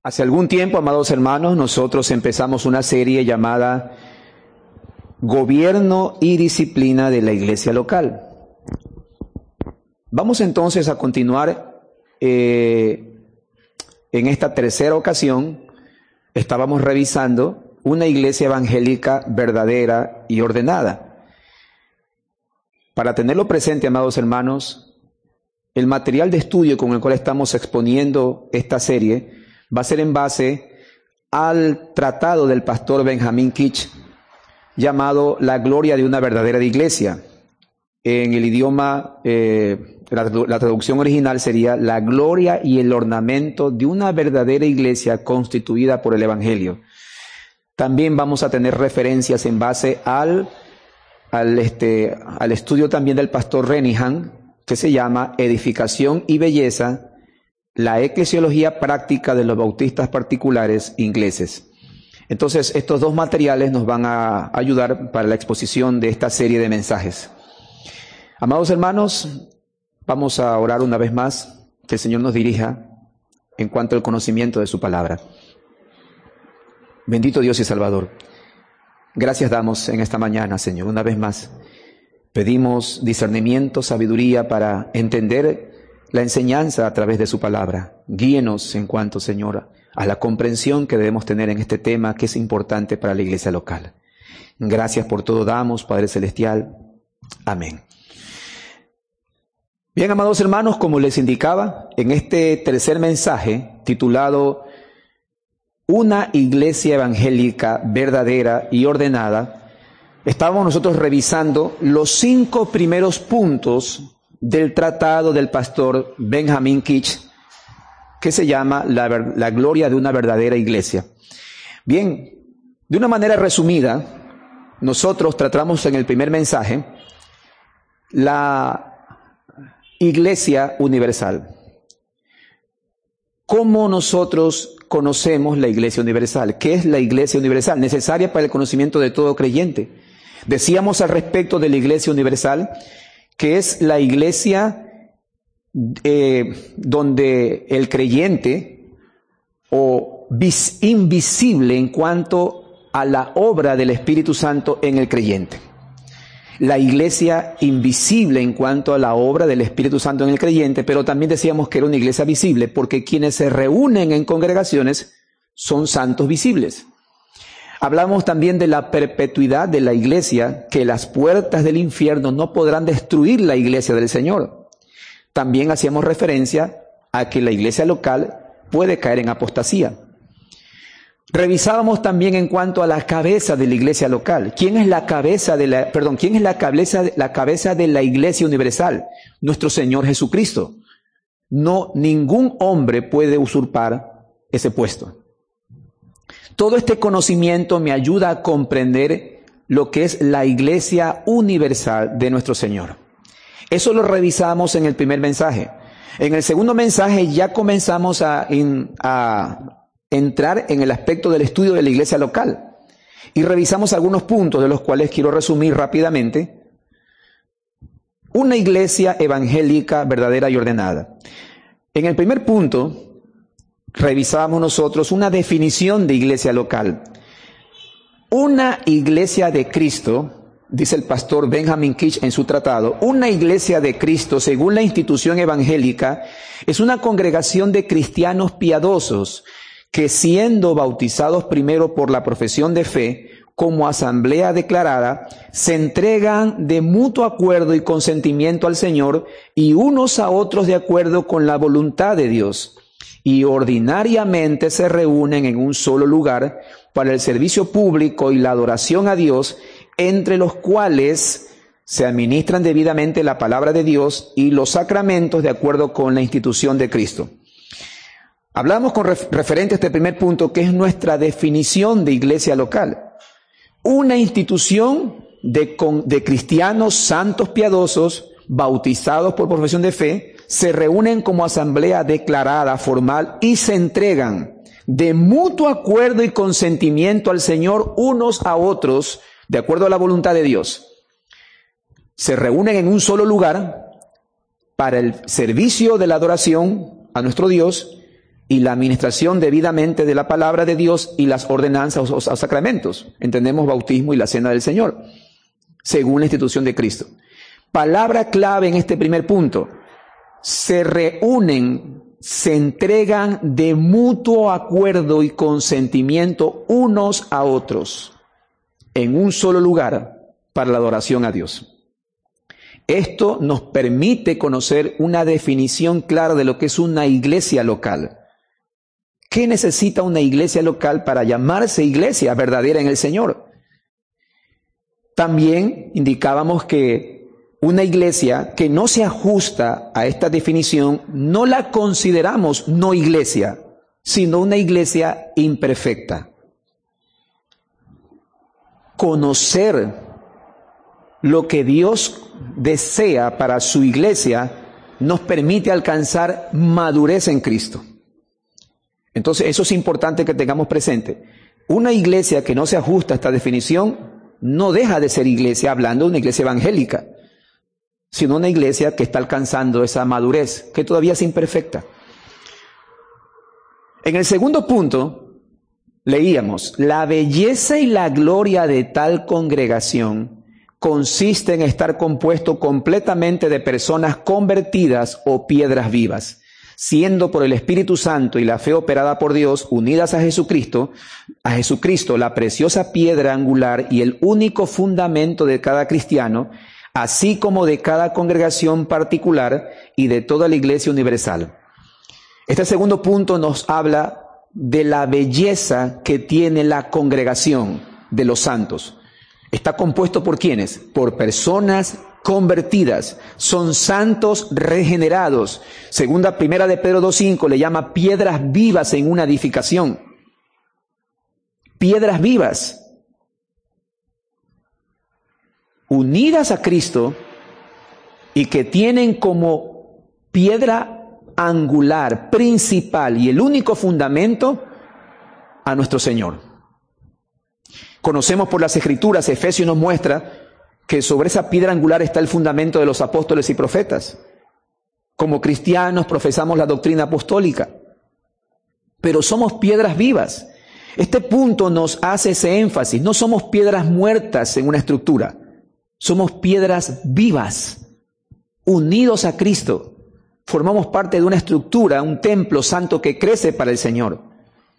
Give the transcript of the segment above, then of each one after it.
Hace algún tiempo, amados hermanos, nosotros empezamos una serie llamada Gobierno y Disciplina de la Iglesia Local. Vamos entonces a continuar en esta tercera ocasión. Estábamos revisando una iglesia evangélica verdadera y ordenada. Para tenerlo presente, amados hermanos, el material de estudio con el cual estamos exponiendo esta serie va a ser en base al tratado del pastor Benjamin Kitch llamado La Gloria de una verdadera iglesia. En el idioma, la traducción original sería La gloria y el ornamento de una verdadera iglesia constituida por el Evangelio. También vamos a tener referencias en base al estudio también del pastor Renihan, que se llama Edificación y Belleza, la eclesiología práctica de los bautistas particulares ingleses. Entonces, estos dos materiales nos van a ayudar para la exposición de esta serie de mensajes. Amados hermanos, vamos a orar una vez más, que el Señor nos dirija en cuanto al conocimiento de su palabra. Bendito Dios y Salvador, gracias damos en esta mañana, Señor, una vez más. Pedimos discernimiento, sabiduría para entender la enseñanza a través de su palabra. Guíenos en cuanto, Señor, a la comprensión que debemos tener en este tema que es importante para la iglesia local. Gracias por todo damos, Padre Celestial. Amén. Bien, amados hermanos, como les indicaba, en este tercer mensaje titulado Una iglesia evangélica verdadera y ordenada, estábamos nosotros revisando los 5 primeros puntos del tratado del pastor Benjamin Kitch, que se llama La gloria de una verdadera iglesia. Bien, de una manera resumida, nosotros tratamos en el primer mensaje la iglesia universal. ¿Cómo nosotros conocemos la iglesia universal? ¿Qué es la iglesia universal? Necesaria para el conocimiento de todo creyente. Decíamos al respecto de la iglesia universal que es la iglesia donde el creyente o invisible en cuanto a la obra del Espíritu Santo en el creyente. La iglesia invisible en cuanto a la obra del Espíritu Santo en el creyente, pero también decíamos que era una iglesia visible porque quienes se reúnen en congregaciones son santos visibles. Hablamos también de la perpetuidad de la iglesia, que las puertas del infierno no podrán destruir la iglesia del Señor. También hacíamos referencia a que la iglesia local puede caer en apostasía. Revisábamos también en cuanto a la cabeza de la iglesia local. ¿Quién es la cabeza de la cabeza de la iglesia universal? Nuestro Señor Jesucristo. No, ningún hombre puede usurpar ese puesto. Todo este conocimiento me ayuda a comprender lo que es la iglesia universal de nuestro Señor. Eso lo revisamos en el primer mensaje. En el segundo mensaje ya comenzamos a entrar en el aspecto del estudio de la iglesia local. Y revisamos algunos puntos de los cuales quiero resumir rápidamente. Una iglesia evangélica verdadera y ordenada. En el primer punto, revisábamos nosotros una definición de iglesia local. Una iglesia de Cristo, dice el pastor Benjamin Kitch en su tratado, una iglesia de Cristo, según la institución evangélica, es una congregación de cristianos piadosos que, siendo bautizados primero por la profesión de fe, como asamblea declarada, se entregan de mutuo acuerdo y consentimiento al Señor y unos a otros de acuerdo con la voluntad de Dios. Y ordinariamente se reúnen en un solo lugar para el servicio público y la adoración a Dios, entre los cuales se administran debidamente la palabra de Dios y los sacramentos de acuerdo con la institución de Cristo. Hablamos con referente a este primer punto, que es nuestra definición de iglesia local. Una institución de cristianos santos piadosos, bautizados por profesión de fe, se reúnen como asamblea declarada, formal, y se entregan de mutuo acuerdo y consentimiento al Señor unos a otros, de acuerdo a la voluntad de Dios. Se reúnen en un solo lugar para el servicio de la adoración a nuestro Dios y la administración debidamente de la palabra de Dios y las ordenanzas o sacramentos. Entendemos bautismo y la cena del Señor, según la institución de Cristo. Palabra clave en este primer punto: se reúnen, se entregan de mutuo acuerdo y consentimiento unos a otros en un solo lugar para la adoración a Dios. Esto nos permite conocer una definición clara de lo que es una iglesia local. ¿Qué necesita una iglesia local para llamarse iglesia verdadera en el Señor? También indicábamos que una iglesia que no se ajusta a esta definición no la consideramos no iglesia, sino una iglesia imperfecta. Conocer lo que Dios desea para su iglesia nos permite alcanzar madurez en Cristo. Entonces, eso es importante que tengamos presente. Una iglesia que no se ajusta a esta definición no deja de ser iglesia, hablando de una iglesia evangélica, sino una iglesia que está alcanzando esa madurez, que todavía es imperfecta. En el segundo punto, leíamos: la belleza y la gloria de tal congregación consiste en estar compuesto completamente de personas convertidas o piedras vivas, siendo por el Espíritu Santo y la fe operada por Dios unidas a Jesucristo, la preciosa piedra angular y el único fundamento de cada cristiano, así como de cada congregación particular y de toda la iglesia universal. Este segundo punto nos habla de la belleza que tiene la congregación de los santos. Está compuesto por ¿quiénes? Por personas convertidas, son santos regenerados. Primera de Pedro 2:5 le llama piedras vivas en una edificación. Piedras vivas, unidas a Cristo y que tienen como piedra angular, principal y el único fundamento a nuestro Señor. Conocemos por las Escrituras, Efesios nos muestra que sobre esa piedra angular está el fundamento de los apóstoles y profetas. Como cristianos profesamos la doctrina apostólica, pero somos piedras vivas. Este punto nos hace ese énfasis. No somos piedras muertas en una estructura, somos piedras vivas, unidos a Cristo. Formamos parte de una estructura, un templo santo que crece para el Señor.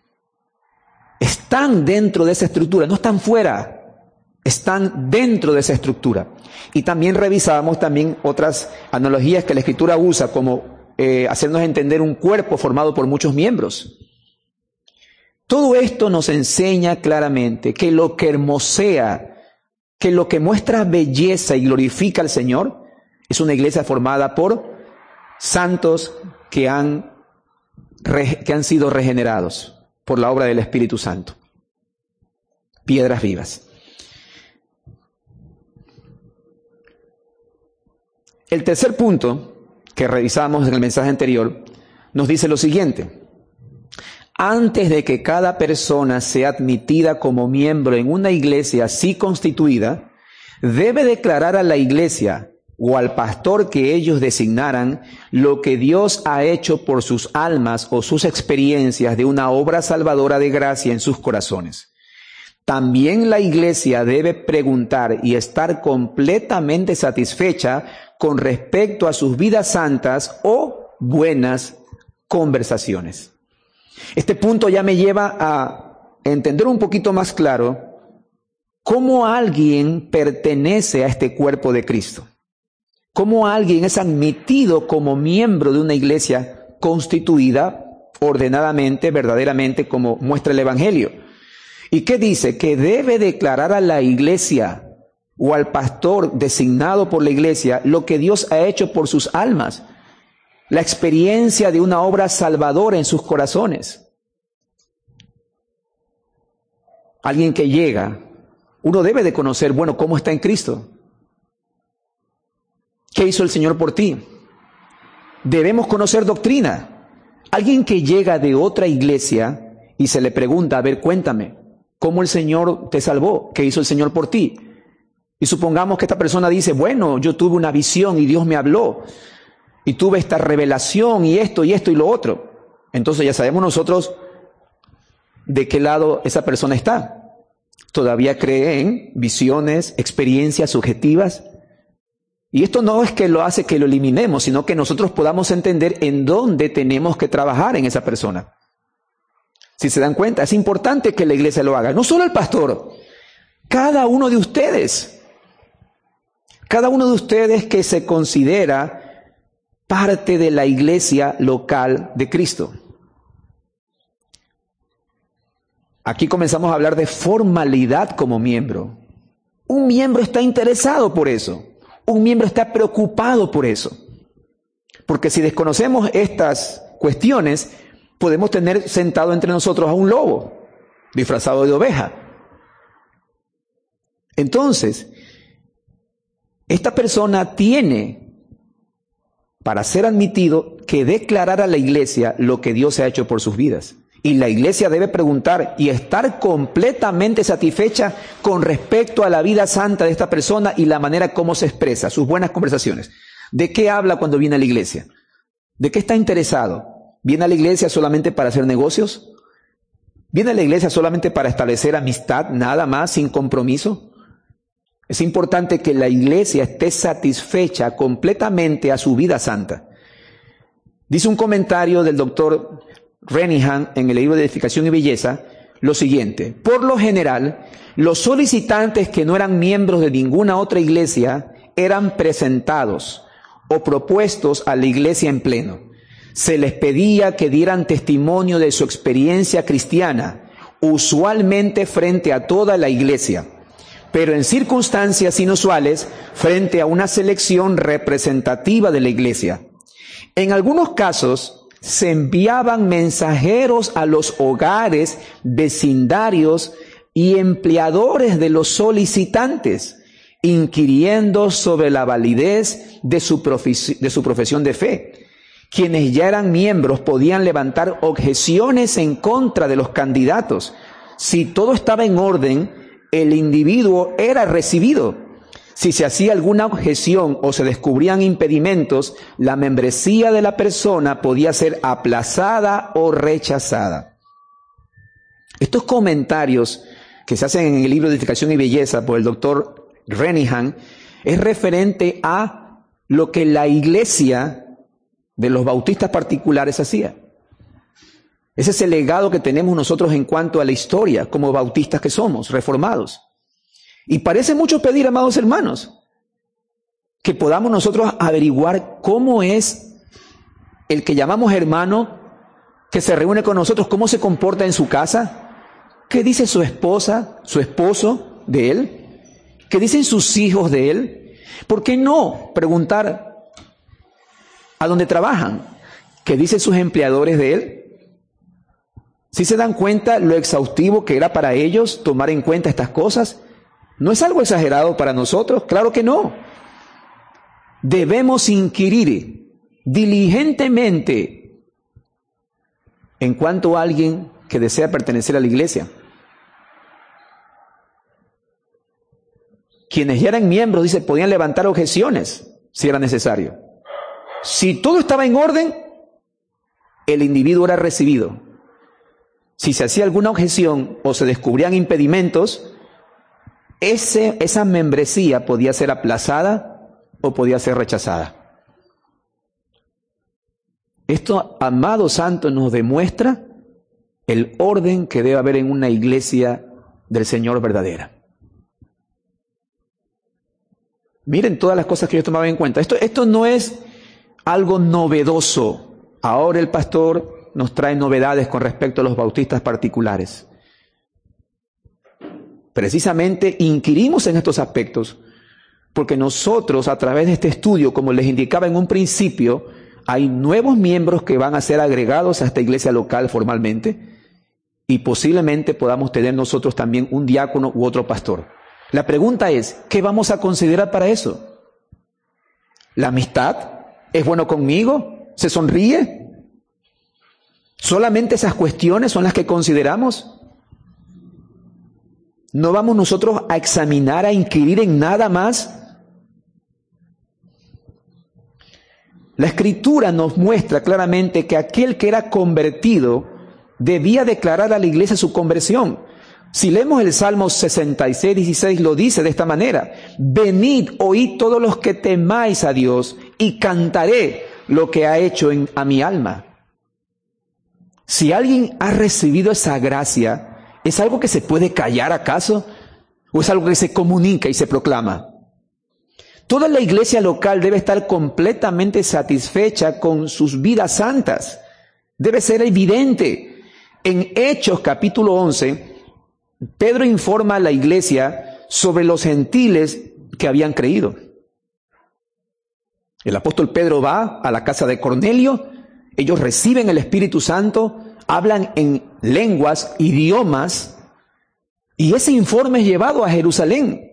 Están dentro de esa estructura, no están fuera, están dentro de esa estructura. Y también revisábamos otras analogías que la Escritura usa, como hacernos entender un cuerpo formado por muchos miembros. Todo esto nos enseña claramente que lo que hermosea, que lo que muestra belleza y glorifica al Señor, es una iglesia formada por santos que han sido regenerados por la obra del Espíritu Santo. Piedras vivas. El tercer punto que revisamos en el mensaje anterior nos dice lo siguiente: antes de que cada persona sea admitida como miembro en una iglesia así constituida, debe declarar a la iglesia o al pastor que ellos designaran lo que Dios ha hecho por sus almas o sus experiencias de una obra salvadora de gracia en sus corazones. También la iglesia debe preguntar y estar completamente satisfecha con respecto a sus vidas santas o buenas conversaciones. Este punto ya me lleva a entender un poquito más claro cómo alguien pertenece a este cuerpo de Cristo. Cómo alguien es admitido como miembro de una iglesia constituida ordenadamente, verdaderamente, como muestra el Evangelio. ¿Y qué dice? Que debe declarar a la iglesia o al pastor designado por la iglesia lo que Dios ha hecho por sus almas, la experiencia de una obra salvadora en sus corazones. Alguien que llega, uno debe de conocer, bueno, cómo está en Cristo. ¿Qué hizo el Señor por ti? Debemos conocer doctrina. Alguien que llega de otra iglesia y se le pregunta, a ver, cuéntame, ¿cómo el Señor te salvó? ¿Qué hizo el Señor por ti? Y supongamos que esta persona dice, bueno, yo tuve una visión y Dios me habló, y tuve esta revelación y esto y lo otro. Entonces ya sabemos nosotros de qué lado esa persona está. Todavía cree en visiones, experiencias subjetivas. Y esto no es que lo hace que lo eliminemos, sino que nosotros podamos entender en dónde tenemos que trabajar en esa persona. Si se dan cuenta, es importante que la iglesia lo haga. No solo el pastor, cada uno de ustedes. Cada uno de ustedes que se considera parte de la iglesia local de Cristo. Aquí comenzamos a hablar de formalidad como miembro. Un miembro está interesado por eso. Un miembro está preocupado por eso. Porque si desconocemos estas cuestiones, podemos tener sentado entre nosotros a un lobo, disfrazado de oveja. Entonces, esta persona tiene, para ser admitido, que declarar a la iglesia lo que Dios ha hecho por sus vidas. Y la iglesia debe preguntar y estar completamente satisfecha con respecto a la vida santa de esta persona y la manera como se expresa, sus buenas conversaciones. ¿De qué habla cuando viene a la iglesia? ¿De qué está interesado? ¿Viene a la iglesia solamente para hacer negocios? ¿Viene a la iglesia solamente para establecer amistad, nada más, sin compromiso? Es importante que la iglesia esté satisfecha completamente a su vida santa. Dice un comentario del doctor Renihan en el libro de Edificación y Belleza lo siguiente: por lo general, los solicitantes que no eran miembros de ninguna otra iglesia eran presentados o propuestos a la iglesia en pleno. Se les pedía que dieran testimonio de su experiencia cristiana, usualmente frente a toda la iglesia, pero en circunstancias inusuales frente a una selección representativa de la iglesia. En algunos casos, se enviaban mensajeros a los hogares, vecindarios y empleadores de los solicitantes, inquiriendo sobre la validez de su profesión de fe. Quienes ya eran miembros podían levantar objeciones en contra de los candidatos. Si todo estaba en orden, el individuo era recibido. Si se hacía alguna objeción o se descubrían impedimentos, la membresía de la persona podía ser aplazada o rechazada. Estos comentarios que se hacen en el libro de Edificación y Belleza por el doctor Renihan es referente a lo que la iglesia de los bautistas particulares hacía. Ese es el legado que tenemos nosotros en cuanto a la historia, como bautistas que somos, reformados. Y parece mucho pedir, amados hermanos, que podamos nosotros averiguar cómo es el que llamamos hermano, que se reúne con nosotros, cómo se comporta en su casa, qué dice su esposa, su esposo de él, qué dicen sus hijos de él. ¿Por qué no preguntar a dónde trabajan? ¿Qué dicen sus empleadores de él? ¿Sí se dan cuenta lo exhaustivo que era para ellos tomar en cuenta estas cosas? ¿No es algo exagerado para nosotros? Claro que no. Debemos inquirir diligentemente en cuanto a alguien que desea pertenecer a la iglesia. Quienes ya eran miembros, dice, podían levantar objeciones si era necesario. Si todo estaba en orden, el individuo era recibido. Si se hacía alguna objeción o se descubrían impedimentos, esa membresía podía ser aplazada o podía ser rechazada. Esto, amados santos, nos demuestra el orden que debe haber en una iglesia del Señor verdadera. Miren todas las cosas que yo tomaba en cuenta. Esto no es algo novedoso. Ahora el pastor nos trae novedades con respecto a los bautistas particulares. Precisamente inquirimos en estos aspectos porque nosotros, a través de este estudio, como les indicaba en un principio, hay nuevos miembros que van a ser agregados a esta iglesia local formalmente y posiblemente podamos tener nosotros también un diácono u otro pastor. La pregunta es, ¿qué vamos a considerar para eso? ¿La amistad? ¿Es bueno conmigo? ¿Se sonríe? ¿Solamente esas cuestiones son las que consideramos? ¿No vamos nosotros a examinar, a inquirir en nada más? La Escritura nos muestra claramente que aquel que era convertido debía declarar a la iglesia su conversión. Si leemos el Salmo 66, 16, lo dice de esta manera: venid, oíd todos los que temáis a Dios, y cantaré lo que ha hecho a mi alma. Si alguien ha recibido esa gracia, ¿es algo que se puede callar acaso? ¿O es algo que se comunica y se proclama? Toda la iglesia local debe estar completamente satisfecha con sus vidas santas. Debe ser evidente. En Hechos capítulo 11, Pedro informa a la iglesia sobre los gentiles que habían creído. El apóstol Pedro va a la casa de Cornelio, ellos reciben el Espíritu Santo, hablan en lenguas, idiomas, y ese informe es llevado a Jerusalén.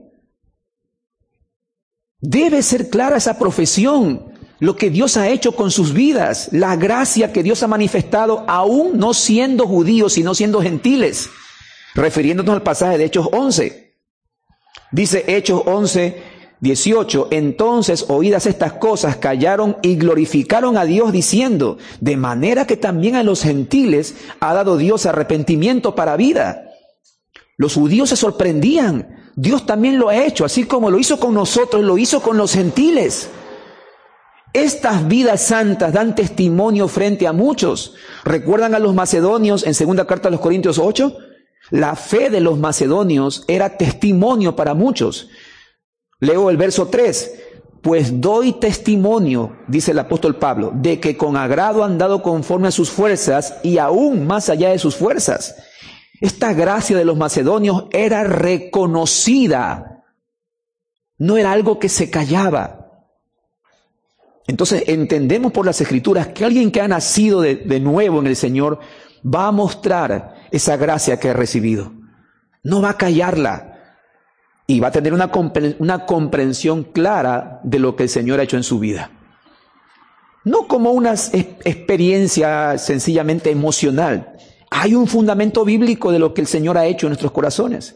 Debe ser clara esa profesión, lo que Dios ha hecho con sus vidas, la gracia que Dios ha manifestado, aún no siendo judíos, sino siendo gentiles. Refiriéndonos al pasaje de Hechos 11. Dice Hechos 11, 18, entonces, oídas estas cosas, callaron y glorificaron a Dios diciendo, de manera que también a los gentiles ha dado Dios arrepentimiento para vida. Los judíos se sorprendían. Dios también lo ha hecho, así como lo hizo con nosotros, lo hizo con los gentiles. Estas vidas santas dan testimonio frente a muchos. ¿Recuerdan a los macedonios en segunda carta a los Corintios 8? La fe de los macedonios era testimonio para muchos. Leo el verso 3. Pues doy testimonio, dice el apóstol Pablo, de que con agrado han dado conforme a sus fuerzas y aún más allá de sus fuerzas. Esta gracia de los macedonios era reconocida. No era algo que se callaba. Entonces entendemos por las Escrituras que alguien que ha nacido de nuevo en el Señor va a mostrar esa gracia que ha recibido. No va a callarla y va a tener una comprensión clara de lo que el Señor ha hecho en su vida. No como una experiencia sencillamente emocional. Hay un fundamento bíblico de lo que el Señor ha hecho en nuestros corazones.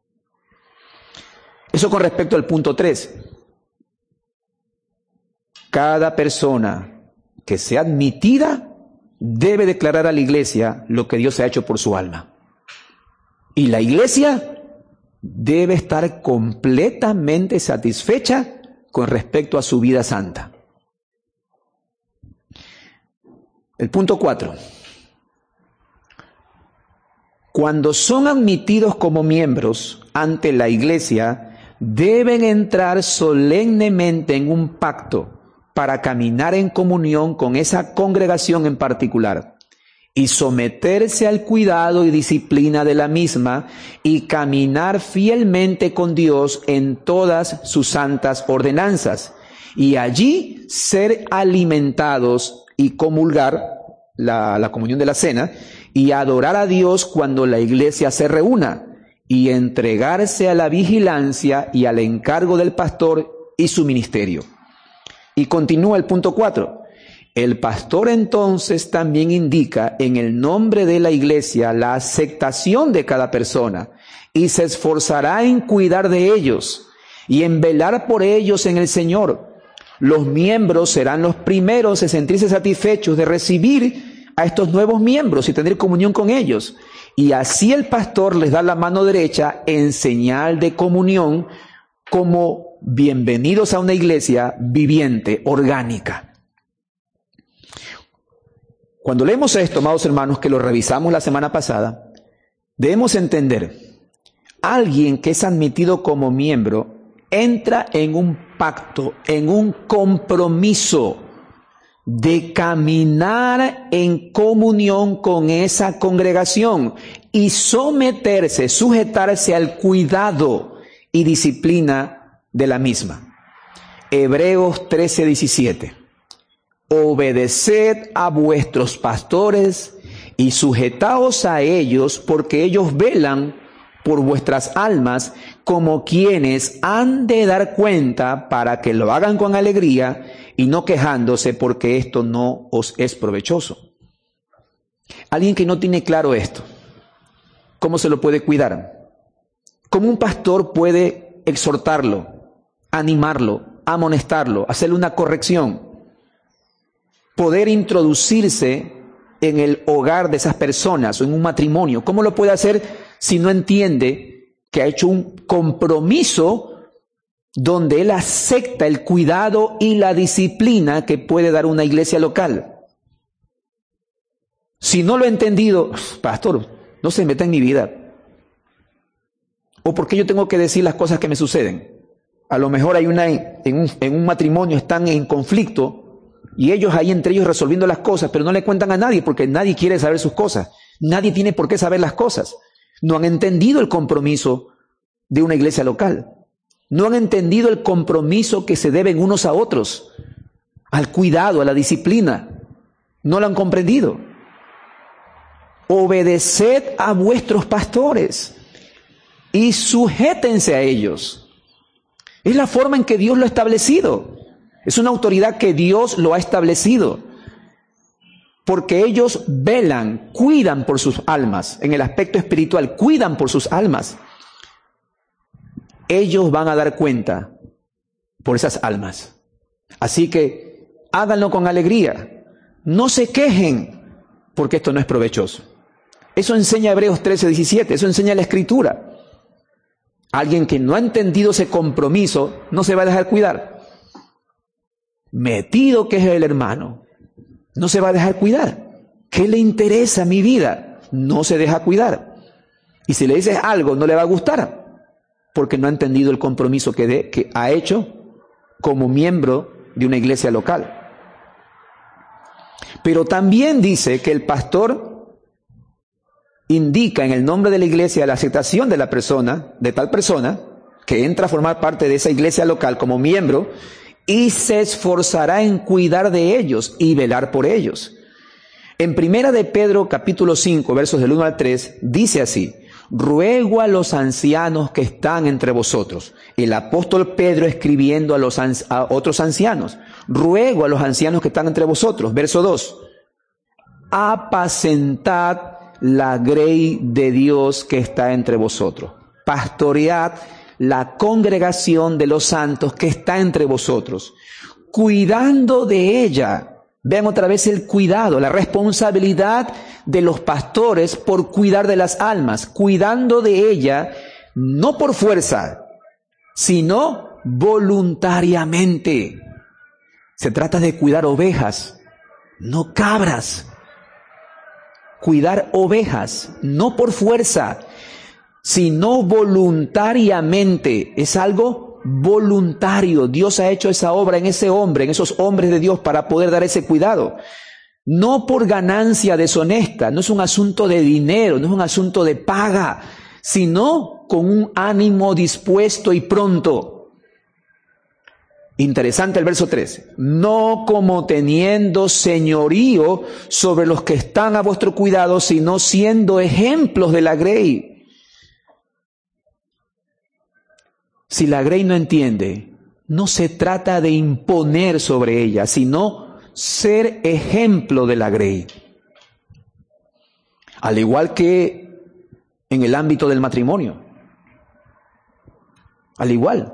Eso con respecto al punto 3. Cada persona que sea admitida debe declarar a la iglesia lo que Dios ha hecho por su alma. Y la iglesia debe estar completamente satisfecha con respecto a su vida santa. El punto 4. Cuando son admitidos como miembros ante la iglesia, deben entrar solemnemente en un pacto para caminar en comunión con esa congregación en particular y someterse al cuidado y disciplina de la misma y caminar fielmente con Dios en todas sus santas ordenanzas y allí ser alimentados y comulgar la comunión de la cena y adorar a Dios cuando la iglesia se reúna y entregarse a la vigilancia y al encargo del pastor y su ministerio. Y continúa el punto 4. El pastor entonces también indica en el nombre de la iglesia la aceptación de cada persona y se esforzará en cuidar de ellos y en velar por ellos en el Señor. Los miembros serán los primeros en sentirse satisfechos de recibir a estos nuevos miembros y tener comunión con ellos. Y así el pastor les da la mano derecha en señal de comunión como bienvenidos a una iglesia viviente, orgánica. Cuando leemos esto, amados hermanos, que lo revisamos la semana pasada, debemos entender, alguien que es admitido como miembro entra en un pacto, en un compromiso de caminar en comunión con esa congregación y someterse, sujetarse al cuidado y disciplina de la misma. Hebreos 13:17. Obedeced a vuestros pastores y sujetaos a ellos, porque ellos velan por vuestras almas como quienes han de dar cuenta, para que lo hagan con alegría y no quejándose, porque esto no os es provechoso. Alguien que no tiene claro esto, ¿cómo se lo puede cuidar? ¿Cómo un pastor puede exhortarlo, animarlo, amonestarlo, hacerle una corrección? poder introducirse en el hogar de esas personas o en un matrimonio? ¿Cómo lo puede hacer si no entiende que ha hecho un compromiso donde él acepta el cuidado y la disciplina que puede dar una iglesia local? Si no lo he entendido, pastor, no se meta en mi vida. ¿O por qué yo tengo que decir las cosas que me suceden? A lo mejor hay en un matrimonio están en conflicto y ellos ahí entre ellos resolviendo las cosas, pero no le cuentan a nadie porque nadie quiere saber sus cosas. Nadie tiene por qué saber las cosas. No han entendido el compromiso de una iglesia local. No han entendido el compromiso que se deben unos a otros, al cuidado, a la disciplina. No lo han comprendido. Obedeced a vuestros pastores y sujétense a ellos. Es la forma en que Dios lo ha establecido. Es una autoridad que Dios lo ha establecido. Porque ellos velan, cuidan por sus almas. En el aspecto espiritual, cuidan por sus almas. Ellos van a dar cuenta por esas almas. Así que háganlo con alegría. No se quejen, porque esto no es provechoso. Eso enseña Hebreos 13:17, eso enseña la Escritura. Alguien que no ha entendido ese compromiso no se va a dejar cuidar. Metido que es el hermano, no se va a dejar cuidar. ¿Qué le interesa mi vida? No se deja cuidar. Y si le dices algo, no le va a gustar, porque no ha entendido el compromiso que ha hecho como miembro de una iglesia local. Pero también dice que el pastor indica en el nombre de la iglesia la aceptación de la persona, de tal persona, que entra a formar parte de esa iglesia local como miembro, y se esforzará en cuidar de ellos y velar por ellos. En Primera de Pedro, capítulo 5, versos del 1 al 3, dice así: ruego a los ancianos que están entre vosotros. El apóstol Pedro escribiendo a otros ancianos. Ruego a los ancianos que están entre vosotros. Verso 2. Apacentad la grey de Dios que está entre vosotros. Pastoread la congregación de los santos que está entre vosotros, cuidando de ella. Vean otra vez el cuidado, la responsabilidad de los pastores por cuidar de las almas, cuidando de ella, no por fuerza, sino voluntariamente. Se trata de cuidar ovejas, no cabras. Cuidar ovejas, no por fuerza, sino voluntariamente. Es algo voluntario. Dios ha hecho esa obra en ese hombre, en esos hombres de Dios para poder dar ese cuidado. No por ganancia deshonesta, no es un asunto de dinero, no es un asunto de paga, sino con un ánimo dispuesto y pronto. Interesante el verso 3. No como teniendo señorío sobre los que están a vuestro cuidado, sino siendo ejemplos de la grey. Si la grey no entiende, no se trata de imponer sobre ella, sino ser ejemplo de la grey. Al igual que en el ámbito del matrimonio. Al igual.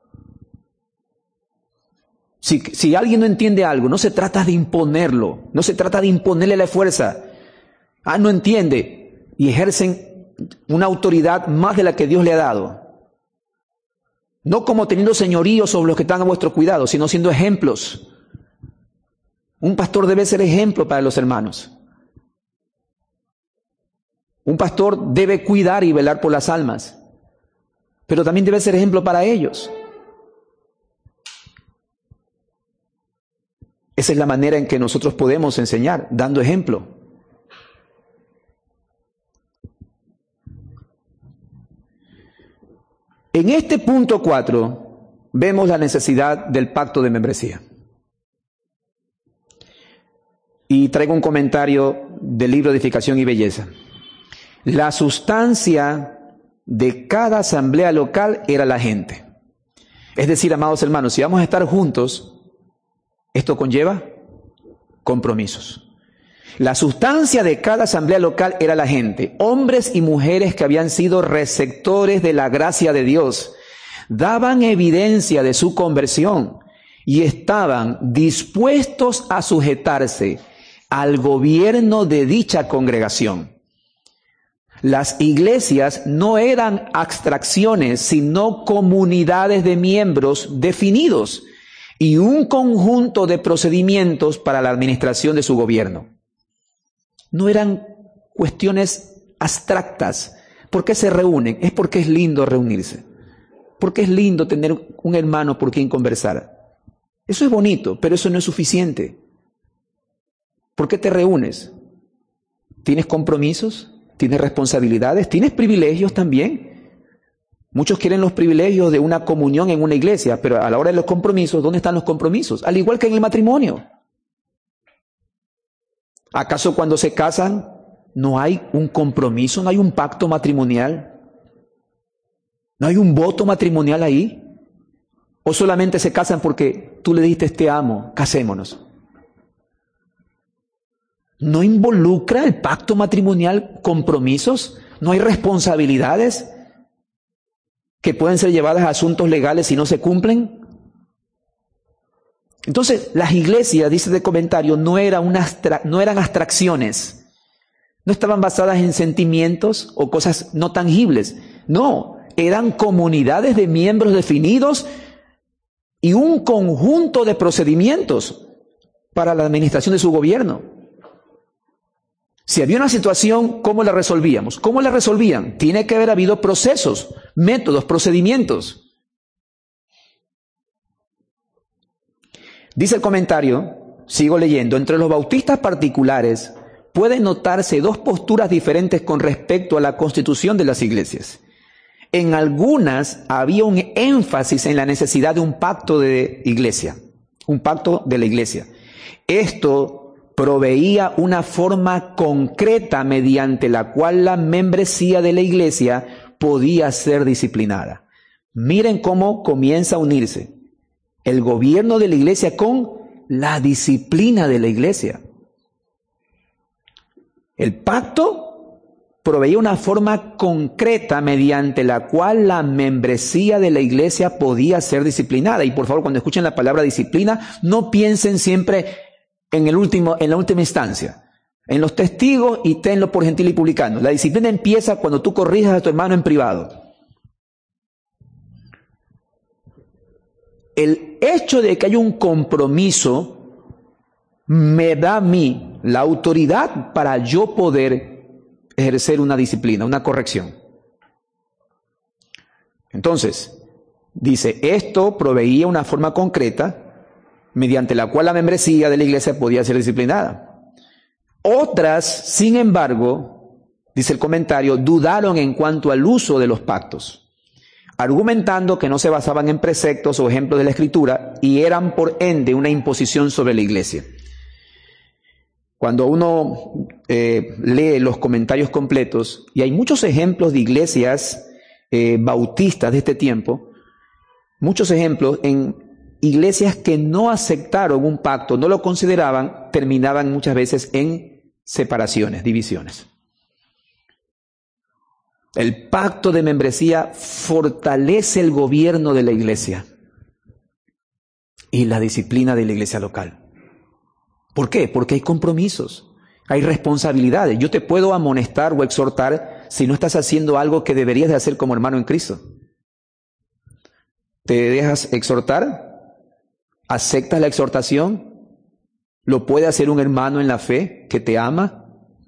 Si alguien no entiende algo, no se trata de imponerlo, no se trata de imponerle la fuerza. No entiende y ejercen una autoridad más de la que Dios le ha dado. No como teniendo señorío sobre los que están a vuestro cuidado, sino siendo ejemplos. Un pastor debe ser ejemplo para los hermanos. Un pastor debe cuidar y velar por las almas, pero también debe ser ejemplo para ellos. Esa es la manera en que nosotros podemos enseñar, dando ejemplo. En este punto 4 vemos la necesidad del pacto de membresía. Y traigo un comentario del libro Edificación y Belleza. La sustancia de cada asamblea local era la gente. Es decir, amados hermanos, si vamos a estar juntos, esto conlleva compromisos. La sustancia de cada asamblea local era la gente, hombres y mujeres que habían sido receptores de la gracia de Dios, daban evidencia de su conversión y estaban dispuestos a sujetarse al gobierno de dicha congregación. Las iglesias no eran abstracciones, sino comunidades de miembros definidos y un conjunto de procedimientos para la administración de su gobierno. No eran cuestiones abstractas. ¿Por qué se reúnen? Es porque es lindo reunirse. Porque es lindo tener un hermano por quien conversar. Eso es bonito, pero eso no es suficiente. ¿Por qué te reúnes? ¿Tienes compromisos? ¿Tienes responsabilidades? ¿Tienes privilegios también? Muchos quieren los privilegios de una comunión en una iglesia, pero a la hora de los compromisos, ¿dónde están los compromisos? Al igual que en el matrimonio. ¿Acaso cuando se casan no hay un compromiso, no hay un pacto matrimonial? ¿No hay un voto matrimonial ahí? ¿O solamente se casan porque tú le dijiste te amo, casémonos? ¿No involucra el pacto matrimonial compromisos? ¿No hay responsabilidades que pueden ser llevadas a asuntos legales si no se cumplen? Entonces, las iglesias, dice de comentario, no eran abstracciones. No estaban basadas en sentimientos o cosas no tangibles. No, eran comunidades de miembros definidos y un conjunto de procedimientos para la administración de su gobierno. Si había una situación, ¿cómo la resolvíamos? ¿Cómo la resolvían? Tiene que haber habido procesos, métodos, procedimientos. Dice el comentario, sigo leyendo, entre los bautistas particulares pueden notarse dos posturas diferentes con respecto a la constitución de las iglesias. En algunas había un énfasis en la necesidad de un pacto de iglesia, un pacto de la iglesia. Esto proveía una forma concreta mediante la cual la membresía de la iglesia podía ser disciplinada. Miren cómo comienza a unirse el gobierno de la iglesia con la disciplina de la iglesia. El pacto proveía una forma concreta mediante la cual la membresía de la iglesia podía ser disciplinada. Y por favor, cuando escuchen la palabra disciplina, no piensen siempre en la última instancia, en los testigos y tenlo por gentil y publicano. La disciplina empieza cuando tú corrijas a tu hermano en privado. El hecho de que haya un compromiso me da a mí la autoridad para yo poder ejercer una disciplina, una corrección. Entonces, dice, esto proveía una forma concreta mediante la cual la membresía de la iglesia podía ser disciplinada. Otras, sin embargo, dice el comentario, dudaron en cuanto al uso de los pactos, argumentando que no se basaban en preceptos o ejemplos de la Escritura y eran por ende una imposición sobre la iglesia. Cuando uno lee los comentarios completos, y hay muchos ejemplos de iglesias bautistas de este tiempo, muchos ejemplos en iglesias que no aceptaron un pacto, no lo consideraban, terminaban muchas veces en separaciones, divisiones. El pacto de membresía fortalece el gobierno de la iglesia y la disciplina de la iglesia local. ¿Por qué? Porque hay compromisos, hay responsabilidades. Yo te puedo amonestar o exhortar si no estás haciendo algo que deberías de hacer como hermano en Cristo. ¿Te dejas exhortar? ¿Aceptas la exhortación? ¿Lo puede hacer un hermano en la fe que te ama?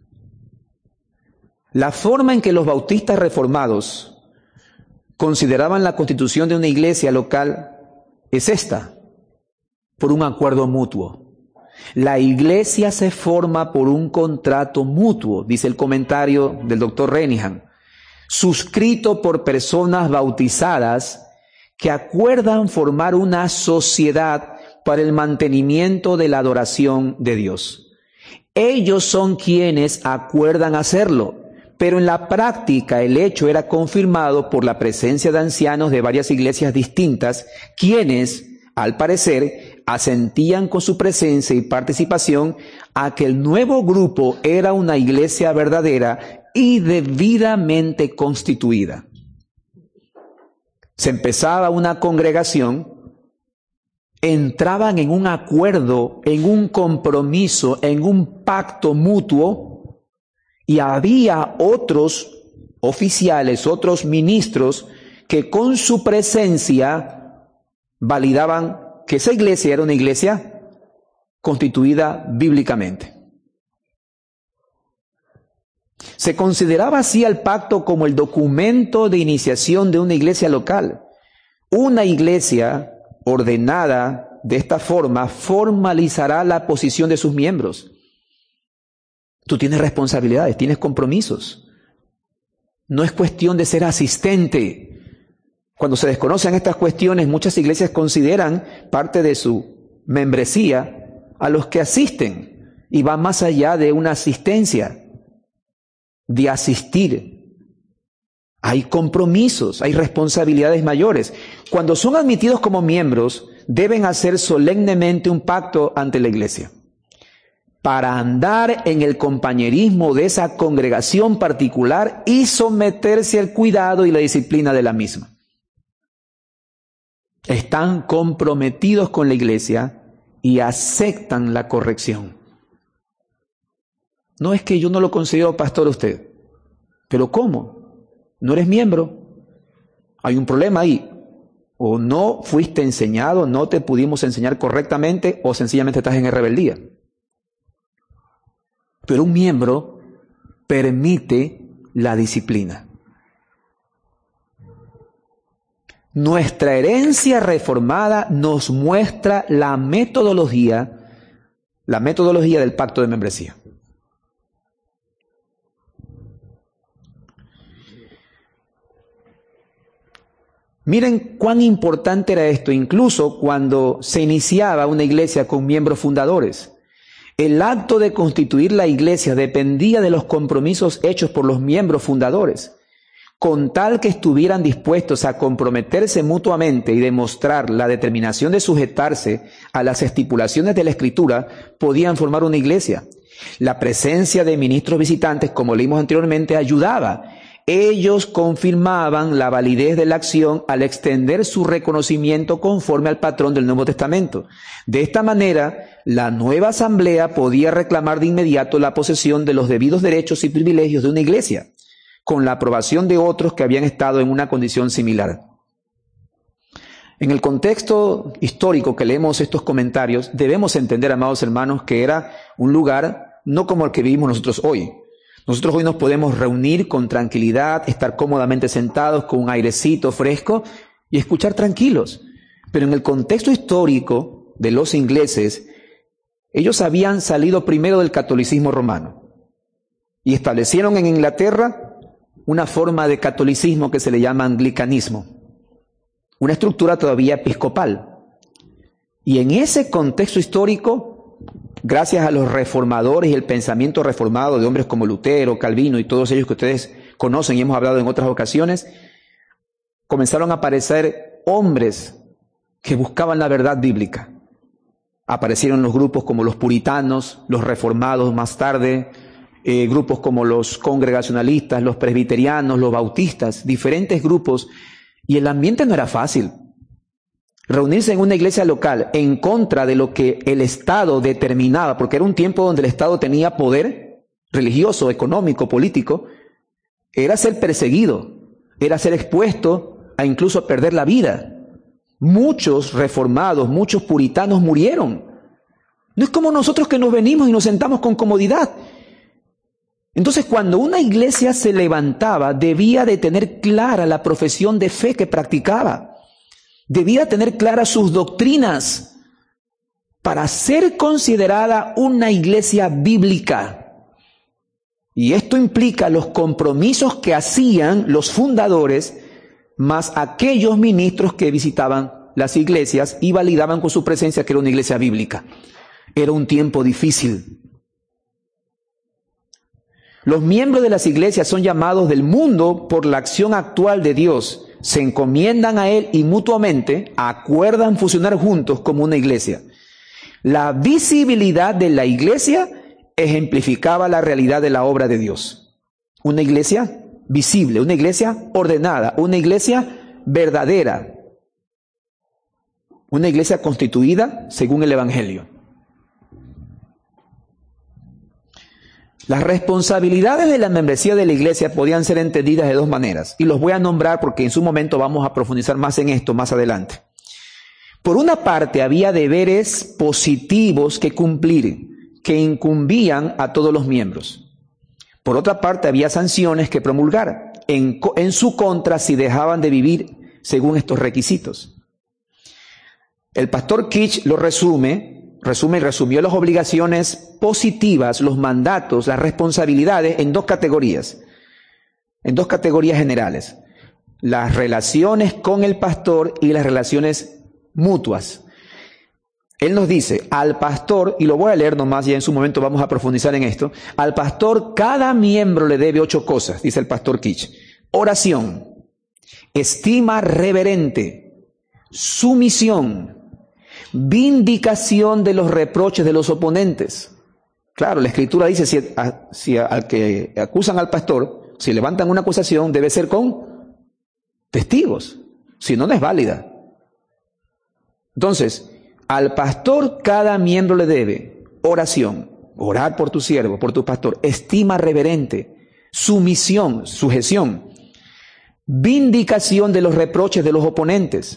La forma en que los bautistas reformados consideraban la constitución de una iglesia local es esta, por un acuerdo mutuo. La iglesia se forma por un contrato mutuo, dice el comentario del doctor Renihan, suscrito por personas bautizadas que acuerdan formar una sociedad para el mantenimiento de la adoración de Dios. Ellos son quienes acuerdan hacerlo, pero en la práctica el hecho era confirmado por la presencia de ancianos de varias iglesias distintas, quienes, al parecer, asentían con su presencia y participación a que el nuevo grupo era una iglesia verdadera y debidamente constituida. Se empezaba una congregación entraban en un acuerdo, en un compromiso, en un pacto mutuo, y había otros oficiales, otros ministros, que con su presencia validaban que esa iglesia era una iglesia constituida bíblicamente. Se consideraba así al pacto como el documento de iniciación de una iglesia local. Una iglesia ordenada de esta forma formalizará la posición de sus miembros. Tú tienes responsabilidades, tienes compromisos. No es cuestión de ser asistente. Cuando se desconocen estas cuestiones, muchas iglesias consideran parte de su membresía a los que asisten y va más allá de una asistencia, de asistir. Hay compromisos, hay responsabilidades mayores. Cuando son admitidos como miembros, deben hacer solemnemente un pacto ante la iglesia para andar en el compañerismo de esa congregación particular y someterse al cuidado y la disciplina de la misma. Están comprometidos con la iglesia y aceptan la corrección. No es que yo no lo considero pastor a usted, pero ¿cómo? ¿No eres miembro? Hay un problema ahí. O no fuiste enseñado, no te pudimos enseñar correctamente, o sencillamente estás en rebeldía. Pero un miembro permite la disciplina. Nuestra herencia reformada nos muestra la metodología del pacto de membresía. Miren cuán importante era esto, incluso cuando se iniciaba una iglesia con miembros fundadores. El acto de constituir la iglesia dependía de los compromisos hechos por los miembros fundadores. Con tal que estuvieran dispuestos a comprometerse mutuamente y demostrar la determinación de sujetarse a las estipulaciones de la Escritura, podían formar una iglesia. La presencia de ministros visitantes, como leímos anteriormente, ayudaba. Ellos confirmaban la validez de la acción al extender su reconocimiento conforme al patrón del Nuevo Testamento. De esta manera, la nueva asamblea podía reclamar de inmediato la posesión de los debidos derechos y privilegios de una iglesia, con la aprobación de otros que habían estado en una condición similar. En el contexto histórico que leemos estos comentarios, debemos entender, amados hermanos, que era un lugar no como el que vivimos nosotros hoy. Nosotros hoy nos podemos reunir con tranquilidad, estar cómodamente sentados con un airecito fresco y escuchar tranquilos. Pero en el contexto histórico de los ingleses, ellos habían salido primero del catolicismo romano y establecieron en Inglaterra una forma de catolicismo que se le llama anglicanismo, una estructura todavía episcopal. Y en ese contexto histórico, gracias a los reformadores y el pensamiento reformado de hombres como Lutero, Calvino y todos ellos que ustedes conocen y hemos hablado en otras ocasiones, comenzaron a aparecer hombres que buscaban la verdad bíblica. Aparecieron los grupos como los puritanos, los reformados más tarde, grupos como los congregacionalistas, los presbiterianos, los bautistas, diferentes grupos, y el ambiente no era fácil. Reunirse en una iglesia local en contra de lo que el Estado determinaba, porque era un tiempo donde el Estado tenía poder religioso, económico, político, era ser perseguido, era ser expuesto a incluso perder la vida. Muchos reformados, muchos puritanos murieron. No es como nosotros que nos venimos y nos sentamos con comodidad. Entonces, cuando una iglesia se levantaba, debía de tener clara la profesión de fe que practicaba. Debía tener claras sus doctrinas para ser considerada una iglesia bíblica. Y esto implica los compromisos que hacían los fundadores, más aquellos ministros que visitaban las iglesias y validaban con su presencia que era una iglesia bíblica. Era un tiempo difícil. Los miembros de las iglesias son llamados del mundo por la acción actual de Dios. Se encomiendan a Él y mutuamente acuerdan funcionar juntos como una iglesia. La visibilidad de la iglesia ejemplificaba la realidad de la obra de Dios. Una iglesia visible, una iglesia ordenada, una iglesia verdadera. Una iglesia constituida según el Evangelio. Las responsabilidades de la membresía de la iglesia podían ser entendidas de dos maneras, y los voy a nombrar porque en su momento vamos a profundizar más en esto más adelante. Por una parte, había deberes positivos que cumplir, que incumbían a todos los miembros. Por otra parte, había sanciones que promulgar en su contra si dejaban de vivir según estos requisitos. El pastor Kitch lo resumió las obligaciones positivas, los mandatos, las responsabilidades en dos categorías generales: las relaciones con el pastor y las relaciones mutuas. Él nos dice, al pastor, y lo voy a leer nomás, ya en su momento vamos a profundizar en esto, al pastor cada miembro le debe 8 cosas, dice el pastor Kitch: oración, estima reverente, sumisión, vindicación de los reproches de los oponentes. Claro, la Escritura dice, si al que acusan al pastor, si levantan una acusación, debe ser con testigos, si no, no es válida. Entonces, al pastor cada miembro le debe oración, orar por tu siervo, por tu pastor, estima reverente, sumisión, sujeción, vindicación de los reproches de los oponentes,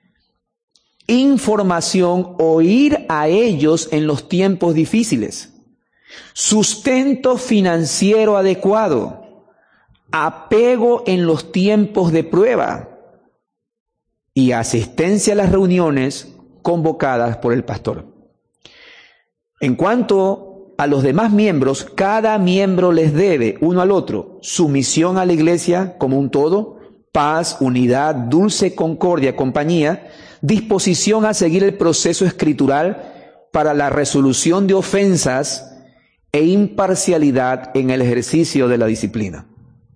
información, oír a ellos en los tiempos difíciles, sustento financiero adecuado, apego en los tiempos de prueba y asistencia a las reuniones convocadas por el pastor. En cuanto a los demás miembros, cada miembro les debe uno al otro sumisión a la iglesia como un todo, paz, unidad, dulce concordia, compañía, disposición a seguir el proceso escritural para la resolución de ofensas e imparcialidad en el ejercicio de la disciplina.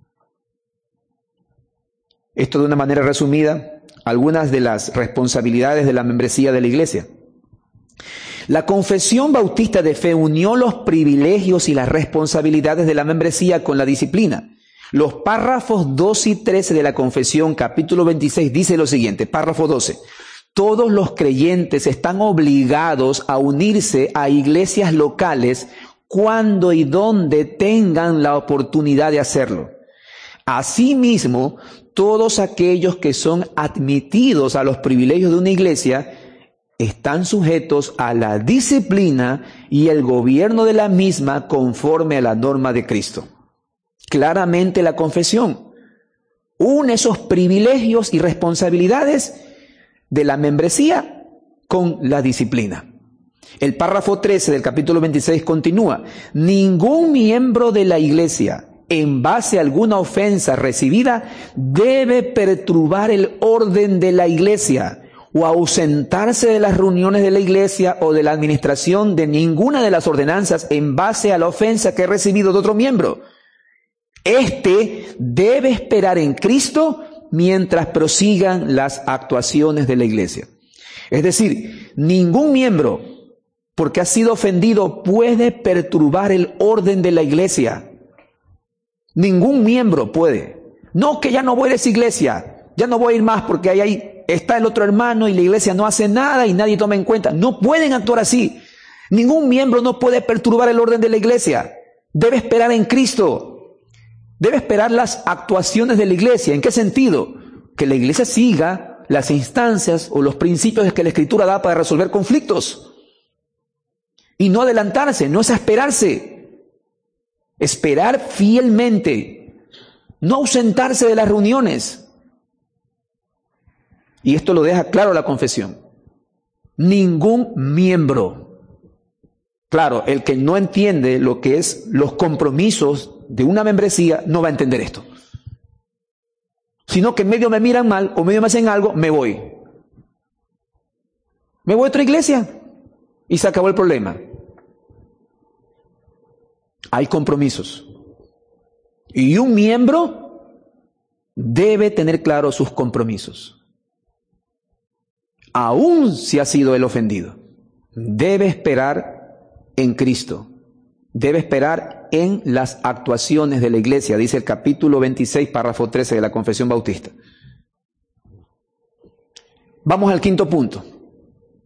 Esto de una manera resumida, algunas de las responsabilidades de la membresía de la iglesia. La Confesión Bautista de Fe unió los privilegios y las responsabilidades de la membresía con la disciplina. Los párrafos 12 y 13 de la Confesión, capítulo 26, dice lo siguiente, párrafo 12. Todos los creyentes están obligados a unirse a iglesias locales cuando y donde tengan la oportunidad de hacerlo. Asimismo, todos aquellos que son admitidos a los privilegios de una iglesia están sujetos a la disciplina y el gobierno de la misma conforme a la norma de Cristo. Claramente la confesión une esos privilegios y responsabilidades de la membresía con la disciplina. El párrafo 13 del capítulo 26 continúa: ningún miembro de la iglesia, en base a alguna ofensa recibida, debe perturbar el orden de la iglesia o ausentarse de las reuniones de la iglesia o de la administración de ninguna de las ordenanzas en base a la ofensa que ha recibido de otro miembro. Este debe esperar en Cristo mientras prosigan las actuaciones de la iglesia. Es decir, ningún miembro, porque ha sido ofendido, puede perturbar el orden de la iglesia. Ningún miembro puede. No, que ya no voy a esa iglesia, ya no voy a ir más porque ahí está el otro hermano y la iglesia no hace nada y nadie toma en cuenta. No pueden actuar así. Ningún miembro no puede perturbar el orden de la iglesia. Debe esperar en Cristo. Debe esperar las actuaciones de la iglesia. ¿En qué sentido? Que la iglesia siga las instancias o los principios que la Escritura da para resolver conflictos. Y no adelantarse, no exasperarse. Esperar fielmente. No ausentarse de las reuniones. Y esto lo deja claro la confesión. Ningún miembro. Claro, el que no entiende lo que es los compromisos de una membresía no va a entender esto. Sino que medio me miran mal o medio me hacen algo, me voy. Me voy a otra iglesia y se acabó el problema. Hay compromisos. Y un miembro debe tener claro sus compromisos. Aún si ha sido el ofendido, debe esperar en Cristo. Debe esperar en las actuaciones de la iglesia, dice el capítulo 26, párrafo 13 de la Confesión Bautista. Vamos al quinto punto.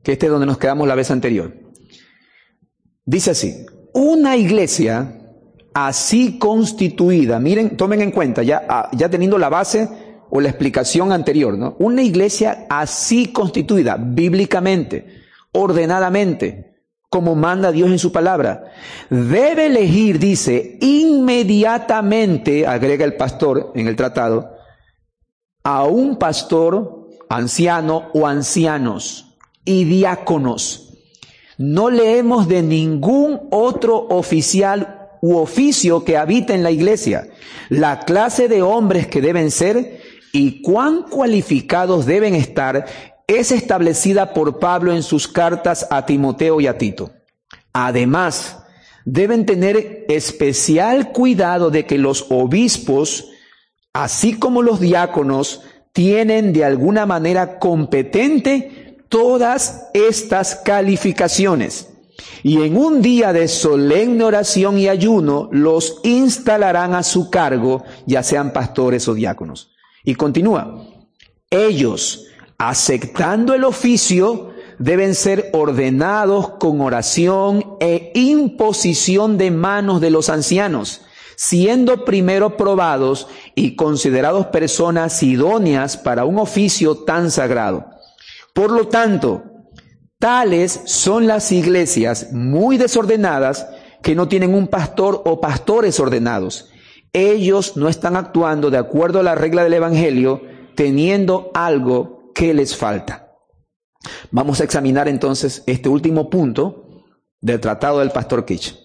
que este es donde nos quedamos la vez anterior. Dice así: una iglesia así constituida, miren, tomen en cuenta, ya teniendo la base o la explicación anterior, ¿no? Una iglesia así constituida, bíblicamente, ordenadamente, como manda Dios en su palabra, debe elegir, dice, inmediatamente, agrega el pastor en el tratado, a un pastor anciano o ancianos y diáconos. No leemos de ningún otro oficial u oficio que habita en la iglesia, la clase de hombres que deben ser y cuán cualificados deben estar es establecida por Pablo en sus cartas a Timoteo y a Tito. Además, deben tener especial cuidado de que los obispos, así como los diáconos, tienen de alguna manera competente todas estas calificaciones. Y en un día de solemne oración y ayuno los instalarán a su cargo, ya sean pastores o diáconos. Y continúa: ellos, aceptando el oficio, deben ser ordenados con oración e imposición de manos de los ancianos, siendo primero probados y considerados personas idóneas para un oficio tan sagrado. Por lo tanto, tales son las iglesias muy desordenadas que no tienen un pastor o pastores ordenados. Ellos no están actuando de acuerdo a la regla del Evangelio, teniendo algo que les falta. Vamos a examinar entonces este último punto del tratado del pastor Kitch.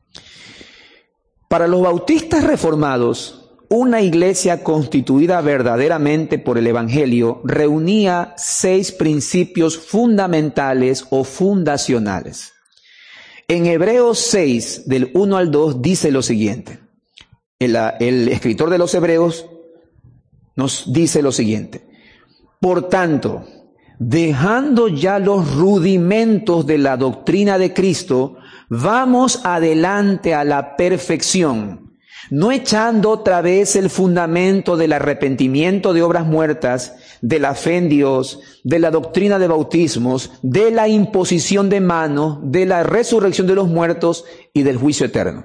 Para los bautistas reformados, una iglesia constituida verdaderamente por el Evangelio reunía 6 principios fundamentales o fundacionales. En Hebreos 6, del 1 al 2, dice lo siguiente. El escritor de los Hebreos nos dice lo siguiente: por tanto, dejando ya los rudimentos de la doctrina de Cristo, vamos adelante a la perfección, no echando otra vez el fundamento del arrepentimiento de obras muertas, de la fe en Dios, de la doctrina de bautismos, de la imposición de manos, de la resurrección de los muertos y del juicio eterno.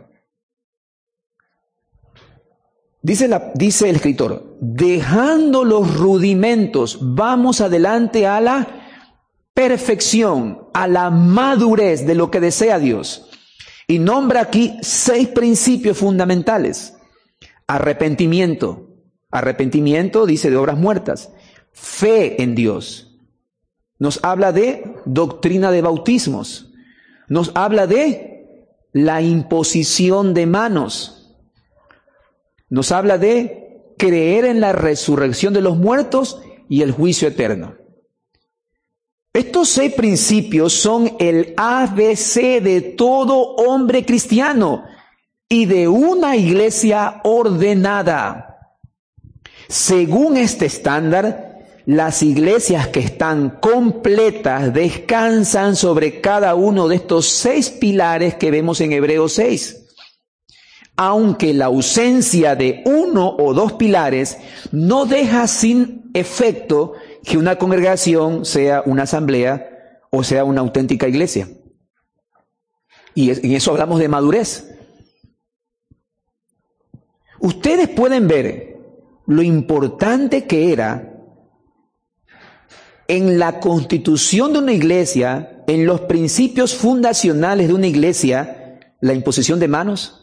Dice el escritor: dejando los rudimentos, vamos adelante a la perfección, a la madurez de lo que desea Dios. Y nombra aquí 6 principios fundamentales. Arrepentimiento. Arrepentimiento, dice, de obras muertas. Fe en Dios. Nos habla de doctrina de bautismos. Nos habla de la imposición de manos. Nos habla de creer en la resurrección de los muertos y el juicio eterno. Estos 6 principios son el ABC de todo hombre cristiano y de una iglesia ordenada. Según este estándar, las iglesias que están completas descansan sobre cada uno de estos 6 pilares que vemos en Hebreos 6. Aunque la ausencia de uno o 2 pilares no deja sin efecto que una congregación sea una asamblea o sea una auténtica iglesia. Y en eso hablamos de madurez. Ustedes pueden ver lo importante que era en la constitución de una iglesia, en los principios fundacionales de una iglesia, la imposición de manos.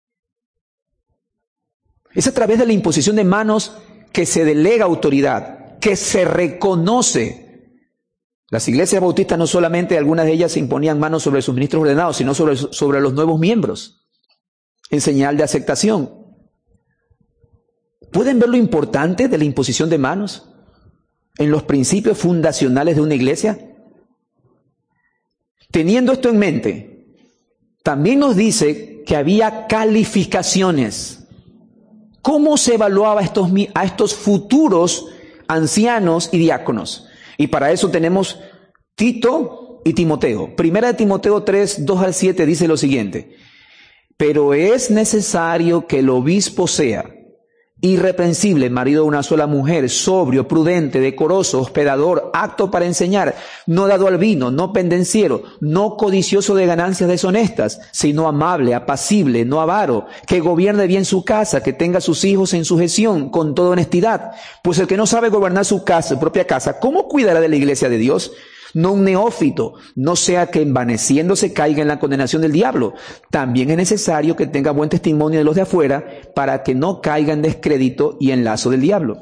Es a través de la imposición de manos que se delega autoridad, que se reconoce. Las iglesias bautistas no solamente algunas de ellas se imponían manos sobre sus ministros ordenados, sino sobre los nuevos miembros, en señal de aceptación. ¿Pueden ver lo importante de la imposición de manos en los principios fundacionales de una iglesia? Teniendo esto en mente, también nos dice que había calificaciones. ¿Cómo se evaluaba a estos futuros ancianos y diáconos? Y para eso tenemos Tito y Timoteo. Primera de Timoteo 3, 2 al 7 dice lo siguiente: pero es necesario que el obispo sea irreprensible, marido de una sola mujer, sobrio, prudente, decoroso, hospedador, apto para enseñar, no dado al vino, no pendenciero, no codicioso de ganancias deshonestas, sino amable, apacible, no avaro, que gobierne bien su casa, que tenga a sus hijos en sujeción, con toda honestidad. Pues el que no sabe gobernar su casa, su propia casa, ¿cómo cuidará de la iglesia de Dios? No un neófito, no sea que envaneciéndose caiga en la condenación del diablo. También es necesario que tenga buen testimonio de los de afuera para que no caiga en descrédito y en lazo del diablo.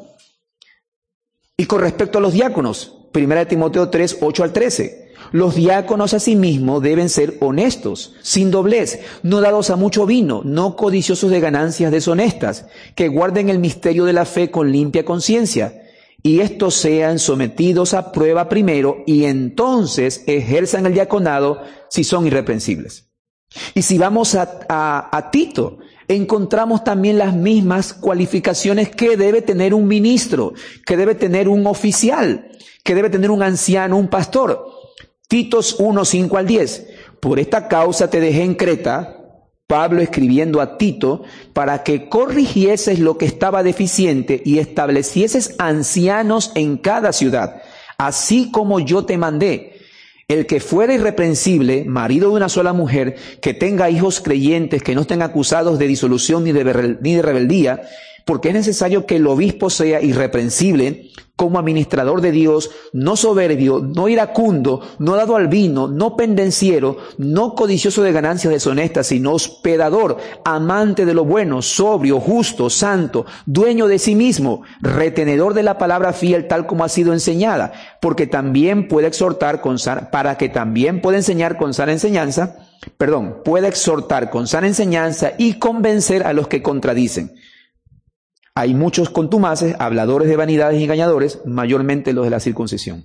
Y con respecto a los diáconos, 1 Timoteo 3, 8 al 13. Los diáconos asimismo deben ser honestos, sin doblez, no dados a mucho vino, no codiciosos de ganancias deshonestas, que guarden el misterio de la fe con limpia conciencia. Y estos sean sometidos a prueba primero y entonces ejerzan el diaconado si son irreprensibles. Y si vamos a Tito, encontramos también las mismas cualificaciones que debe tener un ministro, que debe tener un oficial, que debe tener un anciano, un pastor. Titos 1, 5 al 10. Por esta causa te dejé en Creta, Pablo escribiendo a Tito, para que corrigieses lo que estaba deficiente y establecieses ancianos en cada ciudad, así como yo te mandé. El que fuera irreprensible, marido de una sola mujer, que tenga hijos creyentes, que no estén acusados de disolución ni de rebeldía, porque es necesario que el obispo sea irreprensible, como administrador de Dios, no soberbio, no iracundo, no dado al vino, no pendenciero, no codicioso de ganancias deshonestas, sino hospedador, amante de lo bueno, sobrio, justo, santo, dueño de sí mismo, retenedor de la palabra fiel tal como ha sido enseñada, porque también puede exhortar para que también pueda enseñar con sana enseñanza, puede exhortar con sana enseñanza y convencer a los que contradicen. Hay muchos contumaces, habladores de vanidades y engañadores, mayormente los de la circuncisión.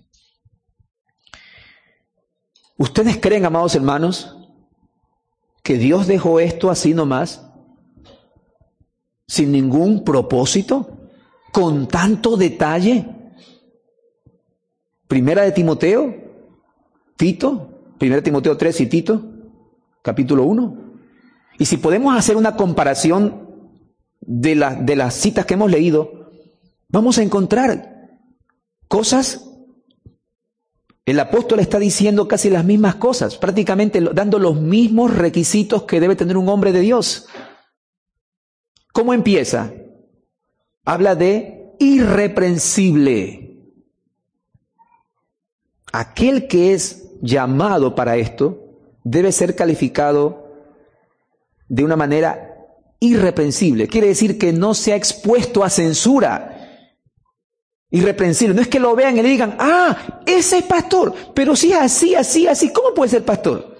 ¿Ustedes creen, amados hermanos, que Dios dejó esto así nomás, sin ningún propósito, con tanto detalle? Primera de Timoteo, Tito, 1 Timoteo 3 y Tito, capítulo 1. Y si podemos hacer una comparación de las citas que hemos leído, vamos a encontrar cosas. El apóstol está diciendo casi las mismas cosas, prácticamente dando los mismos requisitos que debe tener un hombre de Dios. ¿Cómo empieza? Habla de irreprensible. Aquel que es llamado para esto debe ser calificado de una manera irreprensible. Quiere decir que no se ha expuesto a censura. Irreprensible. No es que lo vean y le digan, ah, ese es pastor, pero sí así. ¿Cómo puede ser pastor?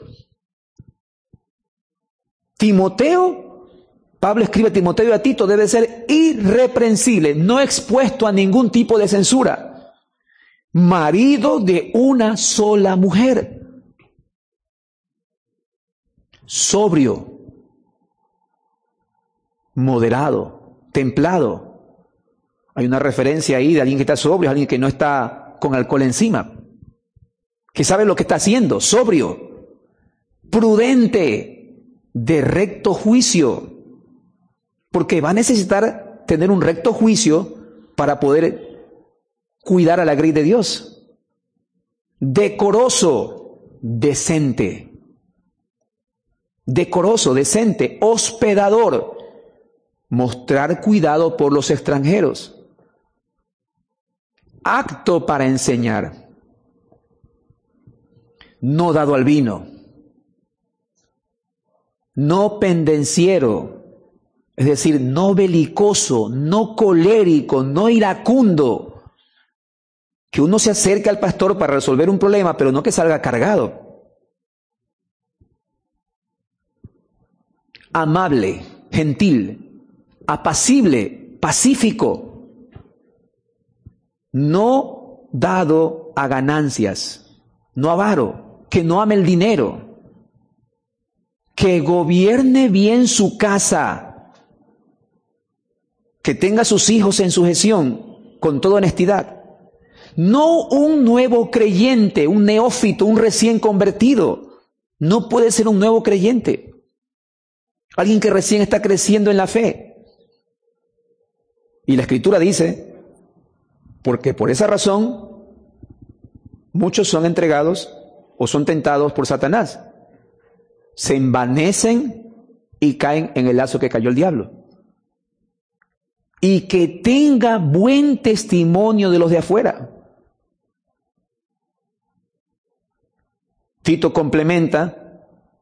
Timoteo, Pablo escribe a Timoteo y a Tito, debe ser irreprensible, no expuesto a ningún tipo de censura. Marido de una sola mujer. Sobrio. Moderado, templado. Hay una referencia ahí de alguien que está sobrio, alguien que no está con alcohol encima, que sabe lo que está haciendo, sobrio, prudente, de recto juicio, porque va a necesitar tener un recto juicio para poder cuidar a la grey de Dios. Decoroso, decente. Decoroso, decente, hospedador. Mostrar cuidado por los extranjeros. Apto para enseñar. No dado al vino. No pendenciero. Es decir, no belicoso, no colérico, no iracundo. Que uno se acerque al pastor para resolver un problema, pero no que salga cargado. Amable, gentil. Apacible, pacífico, no dado a ganancias, no avaro, que no ame el dinero, que gobierne bien su casa, que tenga a sus hijos en sujeción con toda honestidad. No un nuevo creyente, un neófito, un recién convertido. No puede ser un nuevo creyente. Alguien que recién está creciendo en la fe. Y la Escritura dice, porque por esa razón muchos son entregados o son tentados por Satanás. Se envanecen y caen en el lazo que cayó el diablo. Y que tenga buen testimonio de los de afuera. Tito complementa,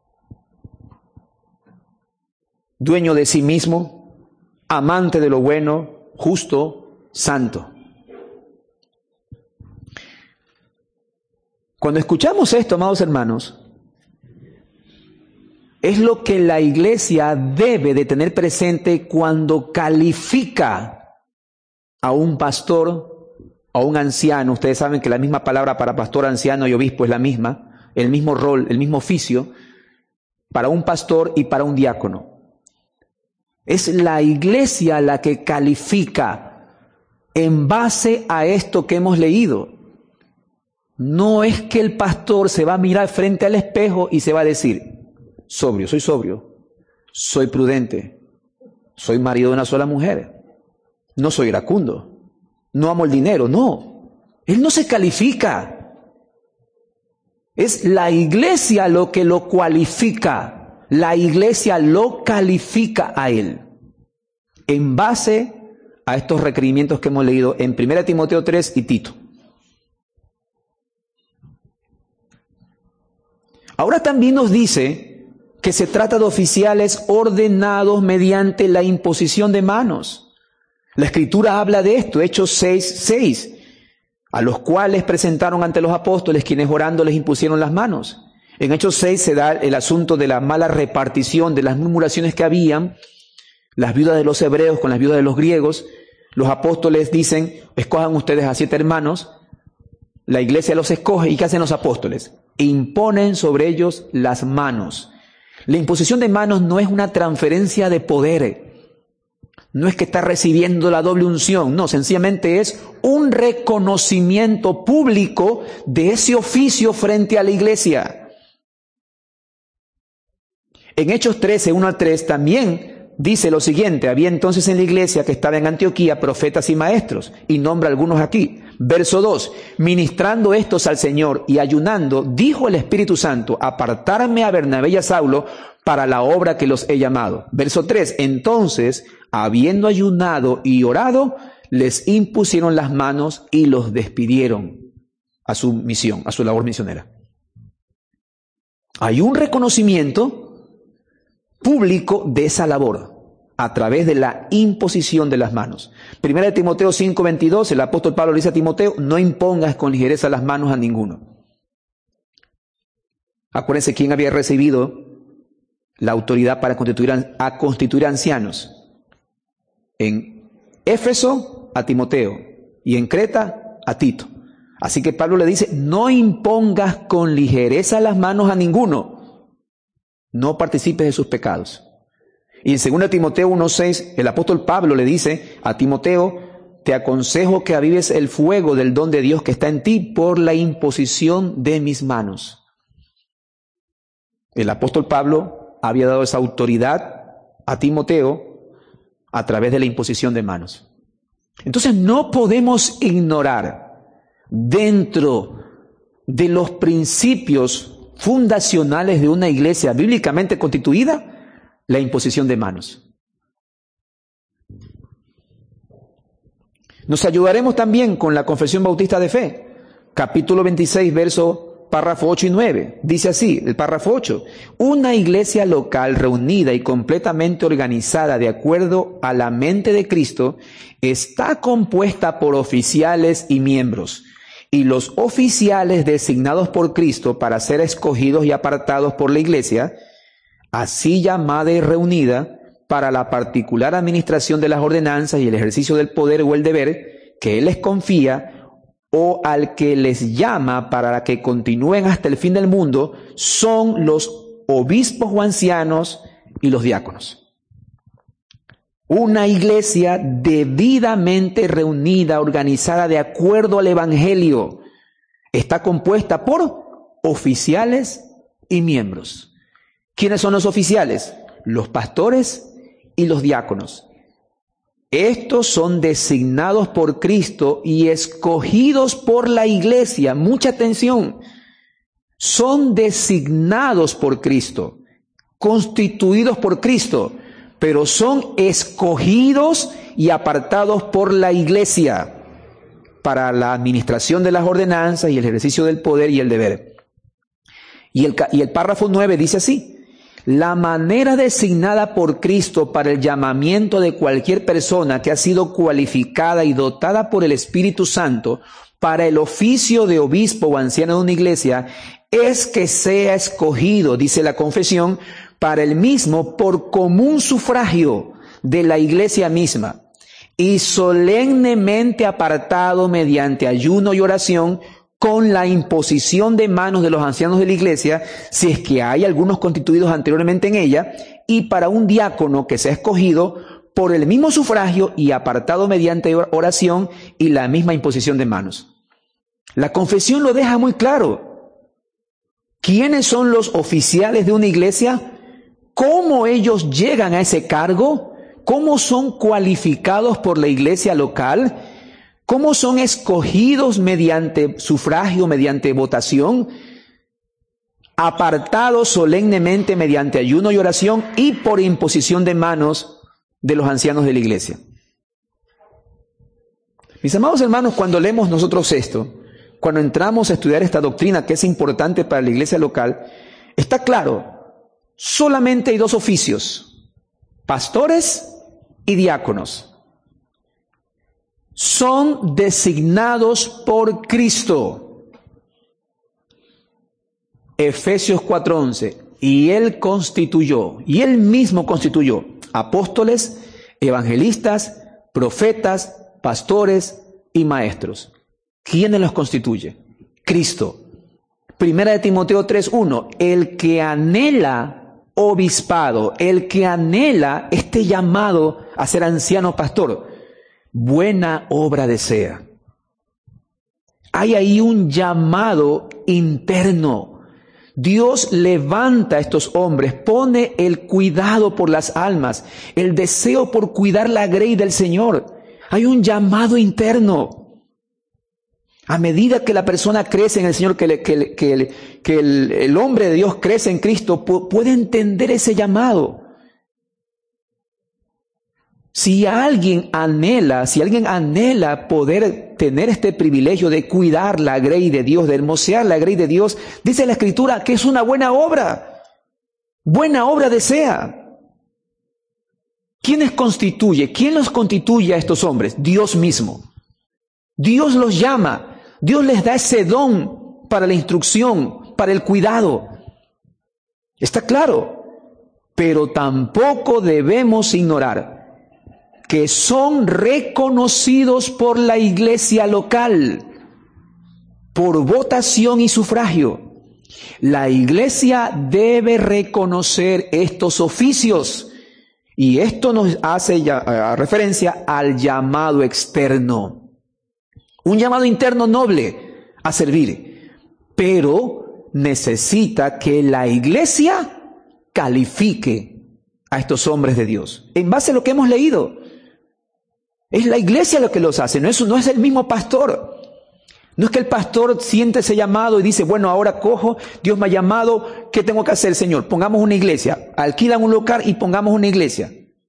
dueño de sí mismo, amante de lo bueno, justo, santo. Cuando escuchamos esto, amados hermanos, es lo que la iglesia debe de tener presente cuando califica a un pastor, a un anciano. Ustedes saben que la misma palabra para pastor, anciano y obispo es la misma, el mismo rol, el mismo oficio, para un pastor y para un diácono. Es la iglesia la que califica en base a esto que hemos leído. No es que el pastor se va a mirar frente al espejo y se va a decir, sobrio, soy prudente, soy marido de una sola mujer, no soy iracundo, no amo el dinero. No, él no se califica. Es la iglesia lo que lo cualifica, la iglesia lo califica a él, en base a estos requerimientos que hemos leído en 1 Timoteo 3 y Tito. Ahora también nos dice que se trata de oficiales ordenados mediante la imposición de manos. La Escritura habla de esto, Hechos 6:6, a los cuales presentaron ante los apóstoles, quienes orando les impusieron las manos. En Hechos 6 se da el asunto de la mala repartición, de las murmuraciones que habían, las viudas de los hebreos con las viudas de los griegos. Los apóstoles dicen, escojan ustedes a 7 hermanos, la iglesia los escoge, ¿y qué hacen los apóstoles? Imponen sobre ellos las manos. La imposición de manos no es una transferencia de poder, no es que está recibiendo la doble unción, no, sencillamente es un reconocimiento público de ese oficio frente a la iglesia. En Hechos 13, 1 al 3 también dice lo siguiente, había entonces en la iglesia que estaba en Antioquía profetas y maestros, y nombra algunos aquí. Verso 2, ministrando estos al Señor y ayunando, dijo el Espíritu Santo, apartarme a Bernabé y a Saulo para la obra que los he llamado. Verso 3, entonces, habiendo ayunado y orado, les impusieron las manos y los despidieron a su misión, a su labor misionera. Hay un reconocimiento público de esa labor a través de la imposición de las manos. 1 Timoteo 5:22, el apóstol Pablo le dice a Timoteo, no impongas con ligereza las manos a ninguno. Acuérdense quién había recibido la autoridad para constituir ancianos. En Éfeso a Timoteo y en Creta a Tito. Así que Pablo le dice, no impongas con ligereza las manos a ninguno. No participes de sus pecados. Y en 2 Timoteo 1:6, el apóstol Pablo le dice a Timoteo, te aconsejo que avives el fuego del don de Dios que está en ti por la imposición de mis manos. El apóstol Pablo había dado esa autoridad a Timoteo a través de la imposición de manos. Entonces no podemos ignorar dentro de los principios fundacionales de una iglesia bíblicamente constituida la imposición de manos. Nos ayudaremos también con la Confesión Bautista de Fe, capítulo 26, párrafo 8 y 9. Dice así, el párrafo 8, una iglesia local reunida y completamente organizada de acuerdo a la mente de Cristo está compuesta por oficiales y miembros, y los oficiales designados por Cristo para ser escogidos y apartados por la iglesia, así llamada y reunida para la particular administración de las ordenanzas y el ejercicio del poder o el deber que Él les confía o al que les llama para que continúen hasta el fin del mundo, son los obispos o ancianos y los diáconos. Una iglesia debidamente reunida, organizada de acuerdo al Evangelio, está compuesta por oficiales y miembros. ¿Quiénes son los oficiales? Los pastores y los diáconos. Estos son designados por Cristo y escogidos por la iglesia. Mucha atención. Son designados por Cristo, constituidos por Cristo, pero son escogidos y apartados por la iglesia para la administración de las ordenanzas y el ejercicio del poder y el deber. Y el párrafo 9 dice así: la manera designada por Cristo para el llamamiento de cualquier persona que ha sido cualificada y dotada por el Espíritu Santo para el oficio de obispo o anciano de una iglesia es que sea escogido, dice la confesión, para el mismo por común sufragio de la iglesia misma y solemnemente apartado mediante ayuno y oración con la imposición de manos de los ancianos de la iglesia, si es que hay algunos constituidos anteriormente en ella, y para un diácono que sea escogido por el mismo sufragio y apartado mediante oración y la misma imposición de manos. La confesión lo deja muy claro. ¿Quiénes son los oficiales de una iglesia? ¿Cómo ellos llegan a ese cargo? ¿Cómo son cualificados por la iglesia local? ¿Cómo son escogidos mediante sufragio, mediante votación? Apartados solemnemente mediante ayuno y oración y por imposición de manos de los ancianos de la iglesia. Mis amados hermanos, cuando leemos nosotros esto, cuando entramos a estudiar esta doctrina que es importante para la iglesia local, está claro, solamente hay dos oficios: pastores y diáconos. Son designados por Cristo. Efesios 4:11. Y Él constituyó, y Él mismo constituyó apóstoles, evangelistas, profetas, pastores y maestros. ¿Quiénes los constituye? Cristo. Primera de Timoteo 3:1. El que anhela obispado, el que anhela este llamado a ser anciano pastor, buena obra desea. Hay ahí un llamado interno. Dios levanta a estos hombres, pone el cuidado por las almas, el deseo por cuidar la grey del Señor. Hay un llamado interno. A medida que la persona crece en el Señor, que el hombre de Dios crece en Cristo, puede entender ese llamado. Si alguien anhela poder tener este privilegio de cuidar la grey de Dios, de hermosear la grey de Dios, dice la Escritura que es una buena obra desea. ¿Quién los constituye a estos hombres? Dios mismo. Dios los llama. Dios les da ese don para la instrucción, para el cuidado. Está claro, pero tampoco debemos ignorar que son reconocidos por la iglesia local, por votación y sufragio. La iglesia debe reconocer estos oficios, y esto nos hace referencia al llamado externo. Un llamado interno noble a servir, pero necesita que la iglesia califique a estos hombres de Dios. En base a lo que hemos leído, es la iglesia lo que los hace, no es el mismo pastor. No es que el pastor siente ese llamado y dice, bueno, ahora cojo, Dios me ha llamado, ¿qué tengo que hacer, Señor? Pongamos una iglesia, alquilan un local y pongamos una iglesia.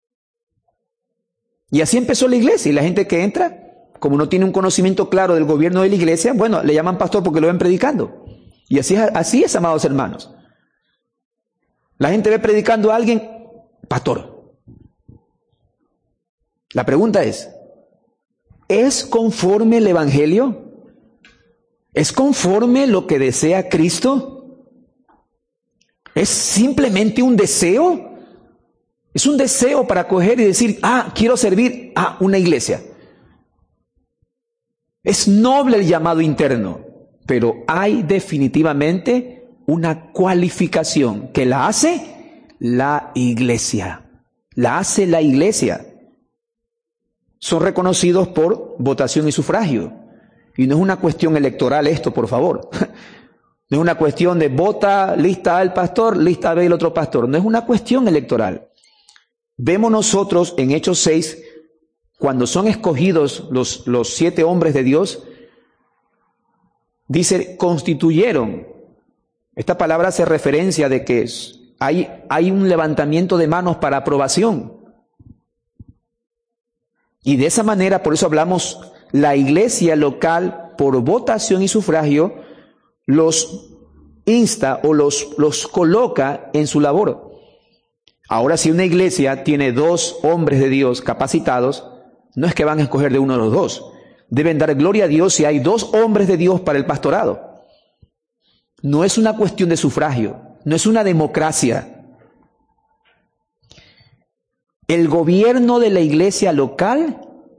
Y así empezó la iglesia, y la gente que entra, como no tiene un conocimiento claro del gobierno de la iglesia, bueno, le llaman pastor porque lo ven predicando. Y así es, amados hermanos. La gente ve predicando a alguien, pastor. La pregunta ¿es conforme el evangelio? ¿Es conforme lo que desea Cristo? ¿Es simplemente un deseo? Es un deseo para coger y decir, quiero servir a una iglesia. Es noble el llamado interno, pero hay definitivamente una cualificación que la hace la iglesia. La hace la iglesia. Son reconocidos por votación y sufragio. Y no es una cuestión electoral esto, por favor. No es una cuestión de vota, lista A el pastor, lista B el otro pastor. No es una cuestión electoral. Vemos nosotros en Hechos 6 cuando son escogidos los 7 hombres de Dios, dice, constituyeron. Esta palabra hace referencia de que hay un levantamiento de manos para aprobación. Y de esa manera, por eso hablamos, la iglesia local, por votación y sufragio, los insta o los coloca en su labor. Ahora, si una iglesia tiene 2 hombres de Dios capacitados, no es que van a escoger de uno de los 2. Deben dar gloria a Dios si hay 2 hombres de Dios para el pastorado. No es una cuestión de sufragio, no es una democracia. El gobierno de la iglesia local,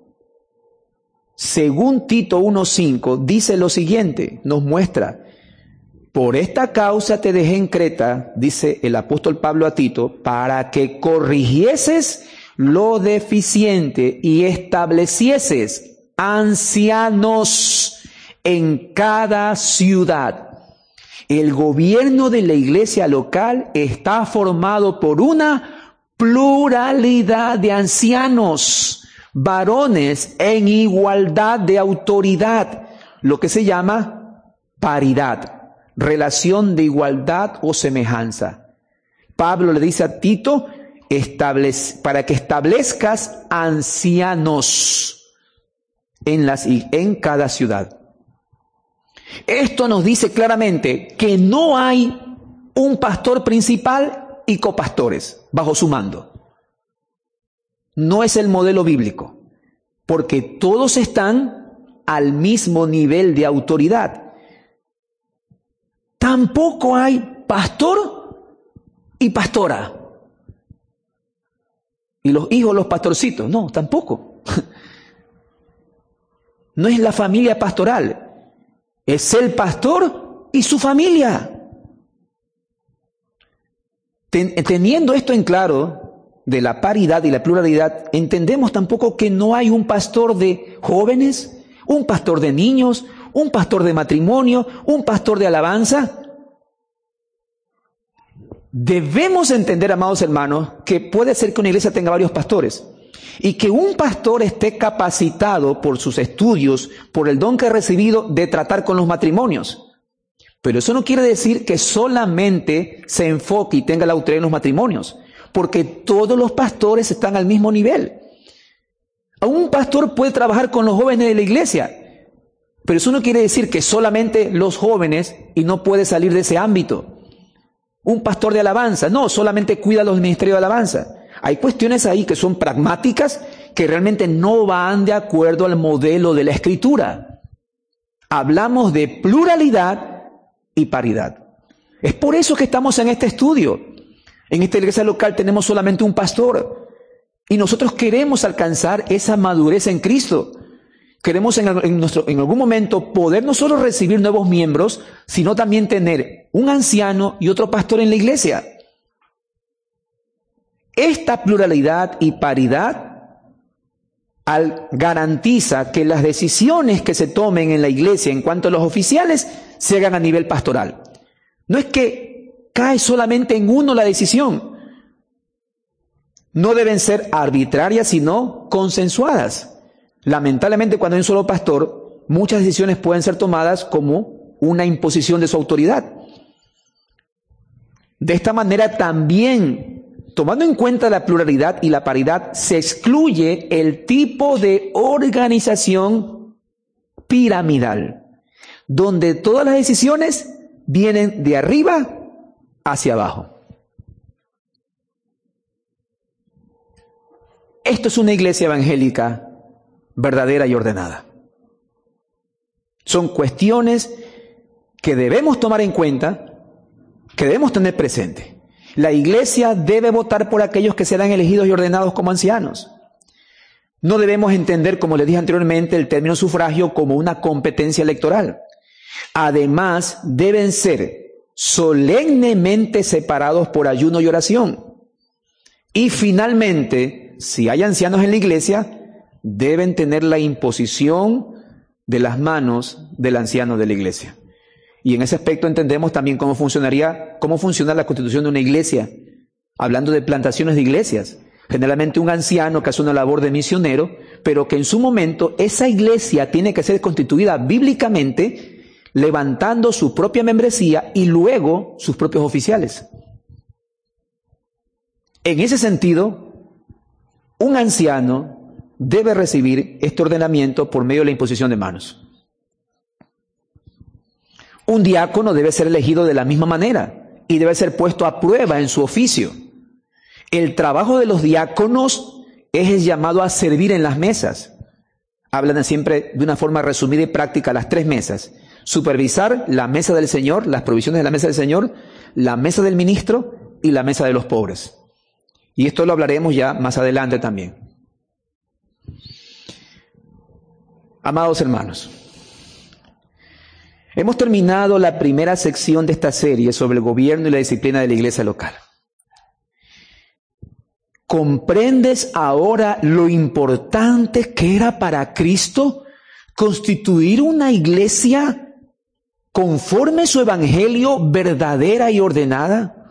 según Tito 1:5, dice lo siguiente, nos muestra: por esta causa te dejé en Creta, dice el apóstol Pablo a Tito, para que corrigieses lo deficiente y establecieses ancianos en cada ciudad. El gobierno de la iglesia local está formado por una pluralidad de ancianos, varones en igualdad de autoridad, lo que se llama paridad, relación de igualdad o semejanza. Pablo le dice a Tito, para que establezcas ancianos en cada ciudad. Esto nos dice claramente que no hay un pastor principal y copastores bajo su mando. No es el modelo bíblico, porque todos están al mismo nivel de autoridad. Tampoco hay pastor y pastora. Y los hijos, los pastorcitos. No, tampoco. No es la familia pastoral. Es el pastor y su familia. Teniendo esto en claro, de la paridad y la pluralidad, entendemos tampoco que no hay un pastor de jóvenes, un pastor de niños, un pastor de matrimonio, un pastor de alabanza. Debemos entender, amados hermanos, que puede ser que una iglesia tenga varios pastores y que un pastor esté capacitado por sus estudios, por el don que ha recibido de tratar con los matrimonios. Pero eso no quiere decir que solamente se enfoque y tenga la autoridad en los matrimonios, porque todos los pastores están al mismo nivel. Un pastor puede trabajar con los jóvenes de la iglesia, pero eso no quiere decir que solamente los jóvenes y no puede salir de ese ámbito. Un pastor de alabanza, no, solamente cuida los ministerios de alabanza. Hay cuestiones ahí que son pragmáticas, que realmente no van de acuerdo al modelo de la Escritura. Hablamos de pluralidad y paridad. Es por eso que estamos en este estudio. En esta iglesia local tenemos solamente un pastor. Y nosotros queremos alcanzar esa madurez en Cristo. Queremos en algún momento poder no solo recibir nuevos miembros, sino también tener un anciano y otro pastor en la iglesia. Esta pluralidad y paridad garantiza que las decisiones que se tomen en la iglesia en cuanto a los oficiales se hagan a nivel pastoral. No es que cae solamente en uno la decisión. No deben ser arbitrarias, sino consensuadas. Lamentablemente, cuando hay un solo pastor, muchas decisiones pueden ser tomadas como una imposición de su autoridad. De esta manera también, tomando en cuenta la pluralidad y la paridad, se excluye el tipo de organización piramidal, donde todas las decisiones vienen de arriba hacia abajo. Esto es una iglesia evangélica verdadera y ordenada. Son cuestiones que debemos tomar en cuenta, que debemos tener presente. La iglesia debe votar por aquellos que serán elegidos y ordenados como ancianos. No debemos entender, como les dije anteriormente, el término sufragio como una competencia electoral. Además, deben ser solemnemente separados por ayuno y oración. Y finalmente, si hay ancianos en la iglesia, deben tener la imposición de las manos del anciano de la iglesia. Y en ese aspecto entendemos también cómo funciona la constitución de una iglesia, hablando de plantaciones de iglesias. Generalmente un anciano que hace una labor de misionero, pero que en su momento esa iglesia tiene que ser constituida bíblicamente, levantando su propia membresía y luego sus propios oficiales. En ese sentido, un anciano debe recibir este ordenamiento por medio de la imposición de manos. Un diácono debe ser elegido de la misma manera y debe ser puesto a prueba en su oficio. El trabajo de los diáconos es el llamado a servir en las mesas. Hablan siempre de una forma resumida y práctica las 3 mesas. Supervisar la mesa del Señor, las provisiones de la mesa del Señor, la mesa del ministro y la mesa de los pobres. Y esto lo hablaremos ya más adelante también. Amados hermanos, hemos terminado la primera sección de esta serie sobre el gobierno y la disciplina de la iglesia local. ¿Comprendes ahora lo importante que era para Cristo constituir una iglesia conforme a su evangelio verdadera y ordenada?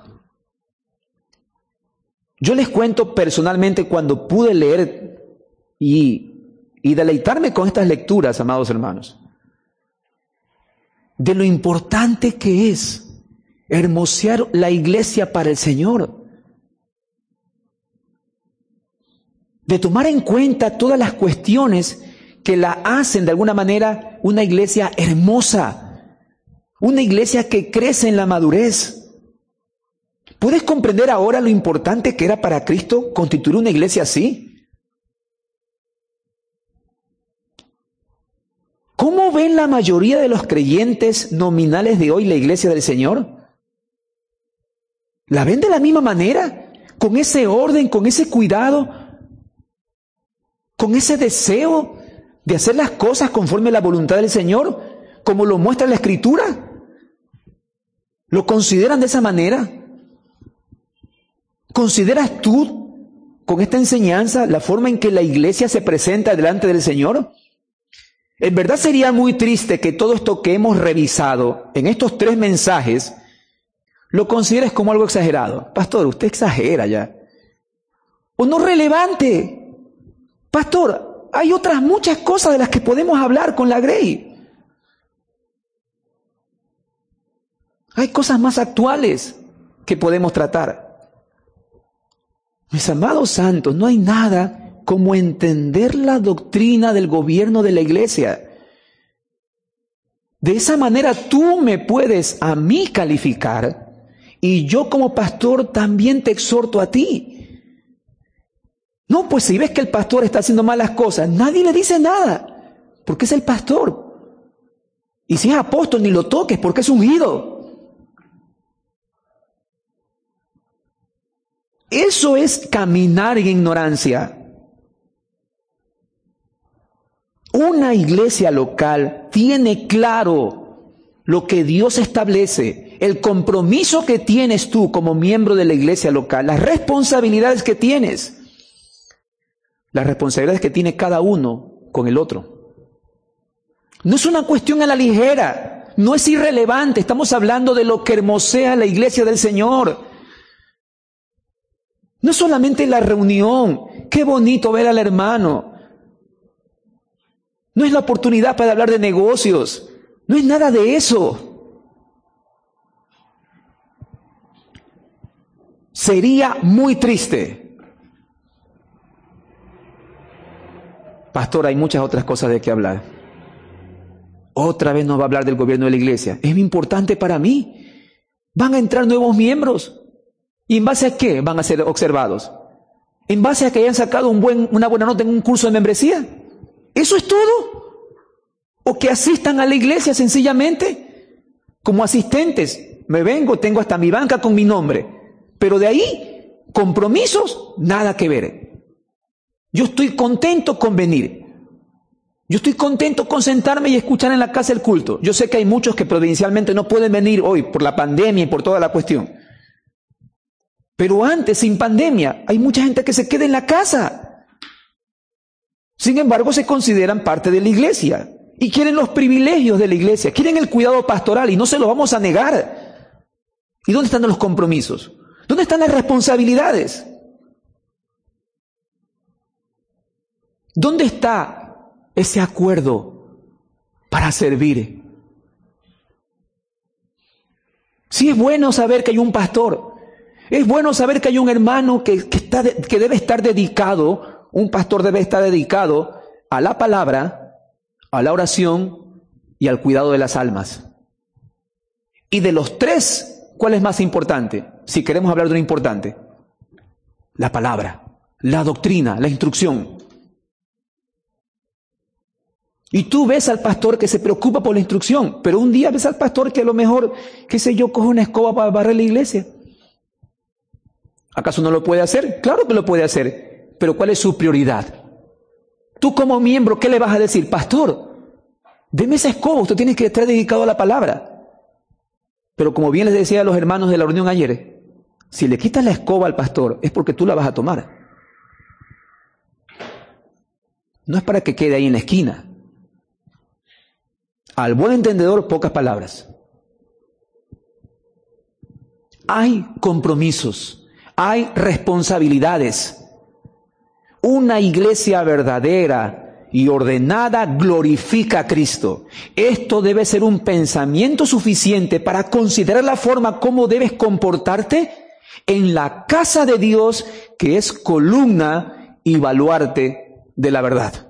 Yo les cuento personalmente cuando pude leer y deleitarme con estas lecturas, amados hermanos, de lo importante que es hermosear la iglesia para el Señor. De tomar en cuenta todas las cuestiones que la hacen de alguna manera una iglesia hermosa, una iglesia que crece en la madurez. ¿Puedes comprender ahora lo importante que era para Cristo constituir una iglesia así? ¿Cómo ven la mayoría de los creyentes nominales de hoy la iglesia del Señor? ¿La ven de la misma manera? ¿Con ese orden, con ese cuidado? ¿Con ese deseo de hacer las cosas conforme a la voluntad del Señor, como lo muestra la Escritura? ¿Lo consideran de esa manera? ¿Consideras tú, con esta enseñanza, la forma en que la iglesia se presenta delante del Señor? En verdad sería muy triste que todo esto que hemos revisado en estos 3 mensajes lo consideres como algo exagerado. Pastor, usted exagera ya. O no relevante. Pastor, hay otras muchas cosas de las que podemos hablar con la Grey. Hay cosas más actuales que podemos tratar. Mis amados santos, no hay nada como entender la doctrina del gobierno de la iglesia. De esa manera tú me puedes a mí calificar y yo como pastor también te exhorto a ti. No, pues si ves que el pastor está haciendo malas cosas, nadie le dice nada, porque es el pastor. Y si es apóstol, ni lo toques, porque es ungido. Eso es caminar en ignorancia. Una iglesia local tiene claro lo que Dios establece, el compromiso que tienes tú como miembro de la iglesia local, las responsabilidades que tienes. Las responsabilidades que tiene cada uno con el otro. No es una cuestión a la ligera, no es irrelevante, estamos hablando de lo que hermosea la iglesia del Señor. No es solamente la reunión, qué bonito ver al hermano. No es la oportunidad para hablar de negocios, no es nada de eso. Sería muy triste. Pastor, hay muchas otras cosas de qué hablar. Otra vez nos va a hablar del gobierno de la iglesia. Es muy importante para mí. Van a entrar nuevos miembros. ¿Y en base a qué van a ser observados? ¿En base a que hayan sacado una buena nota en un curso de membresía? ¿Eso es todo? ¿O que asistan a la iglesia sencillamente? Como asistentes. Me vengo, tengo hasta mi banca con mi nombre. Pero de ahí, compromisos, nada que ver. Yo estoy contento con venir. Yo estoy contento con sentarme y escuchar en la casa el culto. Yo sé que hay muchos que provincialmente no pueden venir hoy por la pandemia y por toda la cuestión. Pero antes, sin pandemia, hay mucha gente que se queda en la casa. Sin embargo, se consideran parte de la iglesia y quieren los privilegios de la iglesia, quieren el cuidado pastoral y no se lo vamos a negar. ¿Y dónde están los compromisos? ¿Dónde están las responsabilidades? ¿Dónde está ese acuerdo para servir? Sí, es bueno saber que hay un pastor. Es bueno saber que hay un hermano que debe estar dedicado, un pastor debe estar dedicado a la palabra, a la oración y al cuidado de las almas. Y de los tres, ¿cuál es más importante? Si queremos hablar de lo importante, la palabra, la doctrina, la instrucción. Y tú ves al pastor que se preocupa por la instrucción, pero un día ves al pastor que a lo mejor, qué sé yo, coge una escoba para barrer la iglesia. ¿Acaso no lo puede hacer? Claro que lo puede hacer, pero ¿cuál es su prioridad? Tú como miembro, ¿qué le vas a decir? Pastor, deme esa escoba, usted tiene que estar dedicado a la palabra. Pero como bien les decía a los hermanos de la reunión ayer, si le quitas la escoba al pastor, es porque tú la vas a tomar. No es para que quede ahí en la esquina. Al buen entendedor, pocas palabras. Hay compromisos, hay responsabilidades. Una iglesia verdadera y ordenada glorifica a Cristo. Esto debe ser un pensamiento suficiente para considerar la forma como debes comportarte en la casa de Dios, que es columna y baluarte de la verdad.